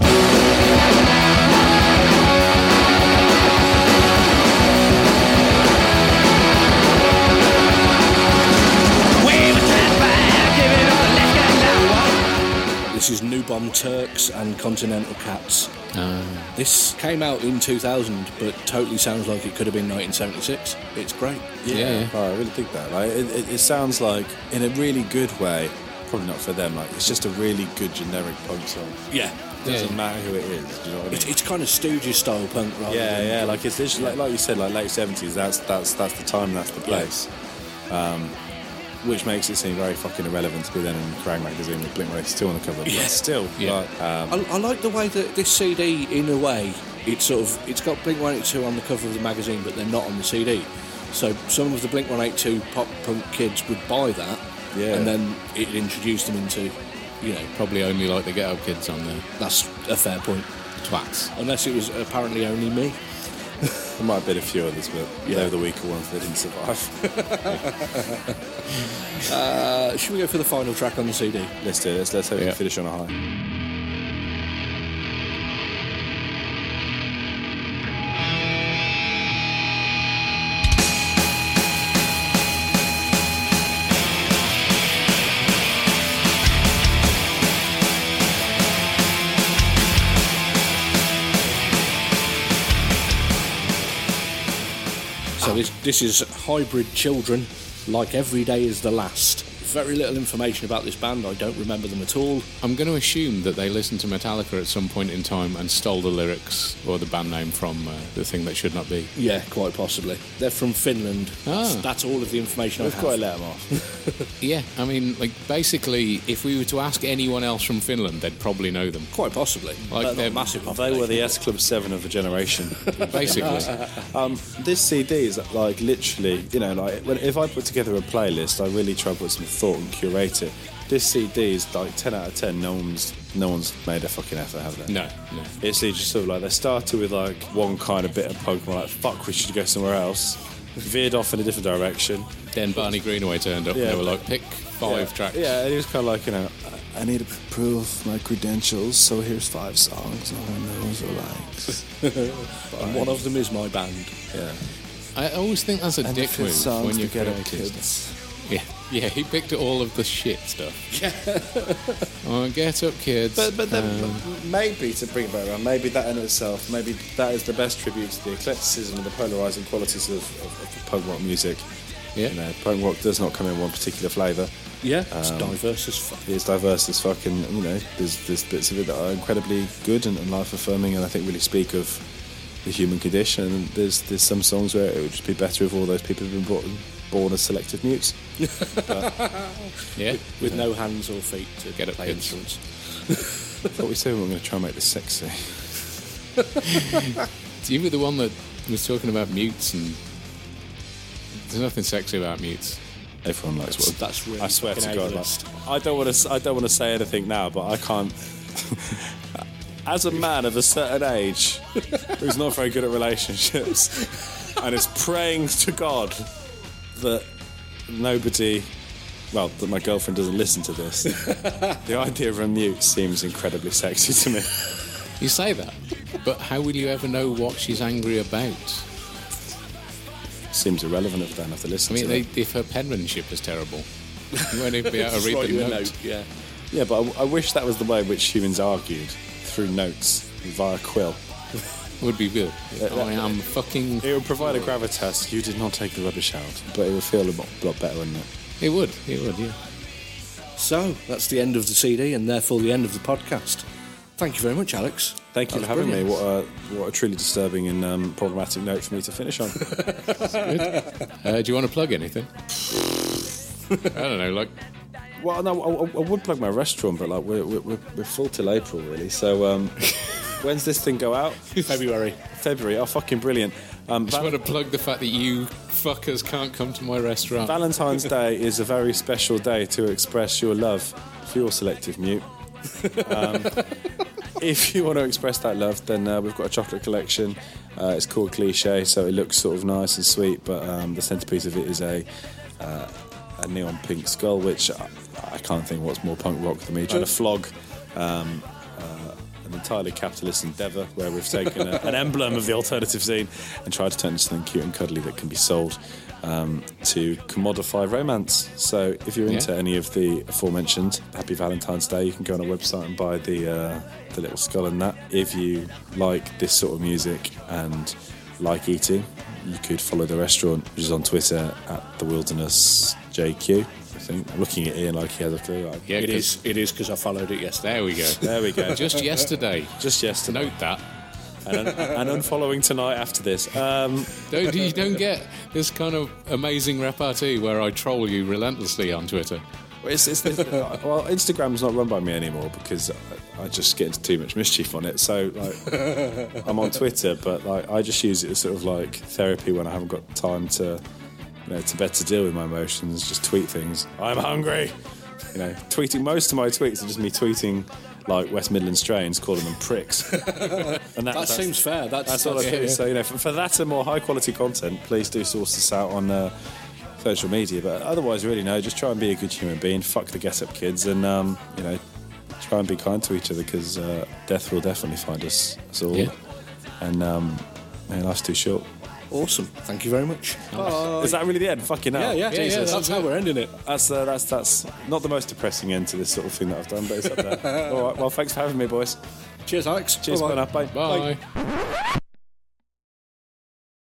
This is New Bomb Turks and Continental Cats. Uh, This came out in two thousand, but totally sounds like it could have been nineteen seventy-six. It's great. yeah, yeah. Oh, I really dig that. Like, it, it, it sounds like, in a really good way, probably not for them, like, it's just a really good generic punk song. Yeah. Doesn't Yeah. matter who it is, do you know what I mean? It's, it's kind of Stooges style punk rather yeah, than... yeah, like it's literally, like, like you said, like late seventies, that's that's that's the time, that's the place. Um, which makes it seem very fucking irrelevant to be then in Kerrang magazine with Blink one eighty-two on the cover. But Yeah. still, Yeah. like, um, I, I like the way that this C D, in a way, it's sort of it's got Blink one eighty-two on the cover of the magazine, but they're not on the C D. So some of the Blink one eighty-two pop punk kids would buy that, Yeah. and then it introduced them into, you know, Probably only like the Get Up Kids on there. that's a fair point. Twats. Unless it was apparently only me. there might have been a few others, but Yeah. they were the weaker ones that didn't survive. Uh, should we go for the final track on the C D? Let's do it. Let's, let's hope we Yeah. finish on a high. So this this is Hybrid Children, Like Every Day Is the Last. Very little information about this band. I don't remember them at all. I'm going to assume that they listened to Metallica at some point in time and stole the lyrics or the band name from uh, the thing that should not be. Yeah, quite possibly. They're from Finland. Ah. That's all of the information We've I got to have. let them off. Yeah, I mean, like, basically, if we were to ask anyone else from Finland, they'd probably know them. Quite possibly. Like They're they're- not massive. They were the S Club seven of a generation. Basically. Um, this C D is like literally, you know, like when, if I put together a playlist, I really try to put some thought and curate it. This C D is like ten out of ten. No one's, no one's made a fucking effort, have they? No, no. It's literally just sort of like they started with like one kind of bit of punk, we're like fuck, we should go somewhere else. Veered off in a different direction. Then Barney Greenaway turned up Yeah. and they were like, pick five yeah. tracks. Yeah, and he was kind of like, you know, I need to prove my credentials, so here's five songs. No one knows or likes. And one of them is my band. Yeah. I always think that's a And dick the move songs when to you're get up creative kids. stuff. Yeah, yeah, he picked all of the shit stuff. Yeah. Oh, Get Up Kids. But, but then um, maybe, to bring it back around, maybe that in itself, maybe that is the best tribute to the eclecticism and the polarising qualities of, of, of punk rock music. yeah. You know, punk rock does not come in one particular flavour. Yeah, it's Um, diverse as fuck. It's diverse as fuck, and you know, there's there's bits of it that are incredibly good and, and life affirming, and I think really speak of the human condition. And there's there's some songs where it would just be better if all those people had been brought, born as selective mutes. Yeah. With no hands or feet to Get Up play Kids. instruments. What we said, we we're going to try and make this sexy. Do you were the one that was talking about mutes and there's nothing sexy about mutes. Everyone likes what. That's really I swear to fucking God, ableist. like, I don't want to. I don't want to say anything now, but I can't. As a man of a certain age, who's not very good at relationships, and is praying to God that nobody, well, that my girlfriend doesn't listen to this. The idea of a mute seems incredibly sexy to me. You say that, but how will you ever know what she's angry about? Seems irrelevant if they don't have to I listen mean, to they, it. if her penmanship is terrible, you won't even be able to read Write the you a note. Yeah. Yeah, but I, I wish that was the way in which humans argued, through notes, via quill. Would be good. Yeah, I am fucking. It would provide a gravitas. You did not take the rubbish out, but it would feel a lot, lot better, wouldn't it? It would. It would. Yeah. So, that's the end of the C D and therefore the end of the podcast. Thank you very much, Alex. Thank you That for was having me. brilliant. What a what a truly disturbing and um, problematic note for me to finish on. Uh, do you want to plug anything? I don't know. Like, Well, no, I, I would plug my restaurant, but like we're we're, we're full till April, really. So um, When's this thing go out? February. February. Oh, fucking brilliant. Um, Just Val- want to plug the fact that you fuckers can't come to my restaurant. Valentine's Day is a very special day to express your love for your selective mute. Um, if you want to express that love, then uh, we've got a chocolate collection. Uh, it's called Cliché, so it looks sort of nice and sweet, but um, the centrepiece of it is a uh, a neon pink skull, which I, I can't think what's more punk rock than me trying to flog um, uh, an entirely capitalist endeavour where we've taken a, an emblem of the alternative scene and tried to turn it into something cute and cuddly that can be sold um, to commodify romance. So if you're into Yeah. any of the aforementioned, happy Valentine's Day. You can go on our website and buy the uh, the little skull and that. If you like this sort of music and like eating, you could follow the restaurant, which is on Twitter at the Wilderness J Q. I think I'm looking at Ian like he has a clue. Like, Yeah, It 'cause- is. It is because I followed it yesterday. There we go. there we go. Just yesterday. Just yesterday. Note that. and, and unfollowing tonight after this. Um, Don't, you don't get this kind of amazing repartee where I troll you relentlessly on Twitter. It's, it's, it's, well, Instagram's not run by me anymore because I, I just get into too much mischief on it. So like, I'm on Twitter, but like I just use it as sort of like therapy when I haven't got time to, you know, to better deal with my emotions. Just tweet things. I'm hungry. You know, tweeting most of my tweets are just me tweeting like West Midlands trains, calling them pricks. and that, That that's, seems fair. That's, That's all I do. So you know, for, for that and more high quality content, please do source this out on uh, social media. But otherwise, really, no. Just try and be a good human being. Fuck the get up kids, and um, you know, try and be kind to each other because uh, death will definitely find us, us all. Yeah. And um, man, life's too short. Awesome. Thank you very much. Bye. Is that really the end? Fucking hell. Yeah, yeah, Yeah, yeah, Jesus. that That's was how it. we're ending it. That's uh, that's that's not the most depressing end to this sort of thing that I've done, but it's up there. All right. Well, thanks for having me, boys. Cheers, Alex. Cheers, Bye-bye. bye. Bye. Bye.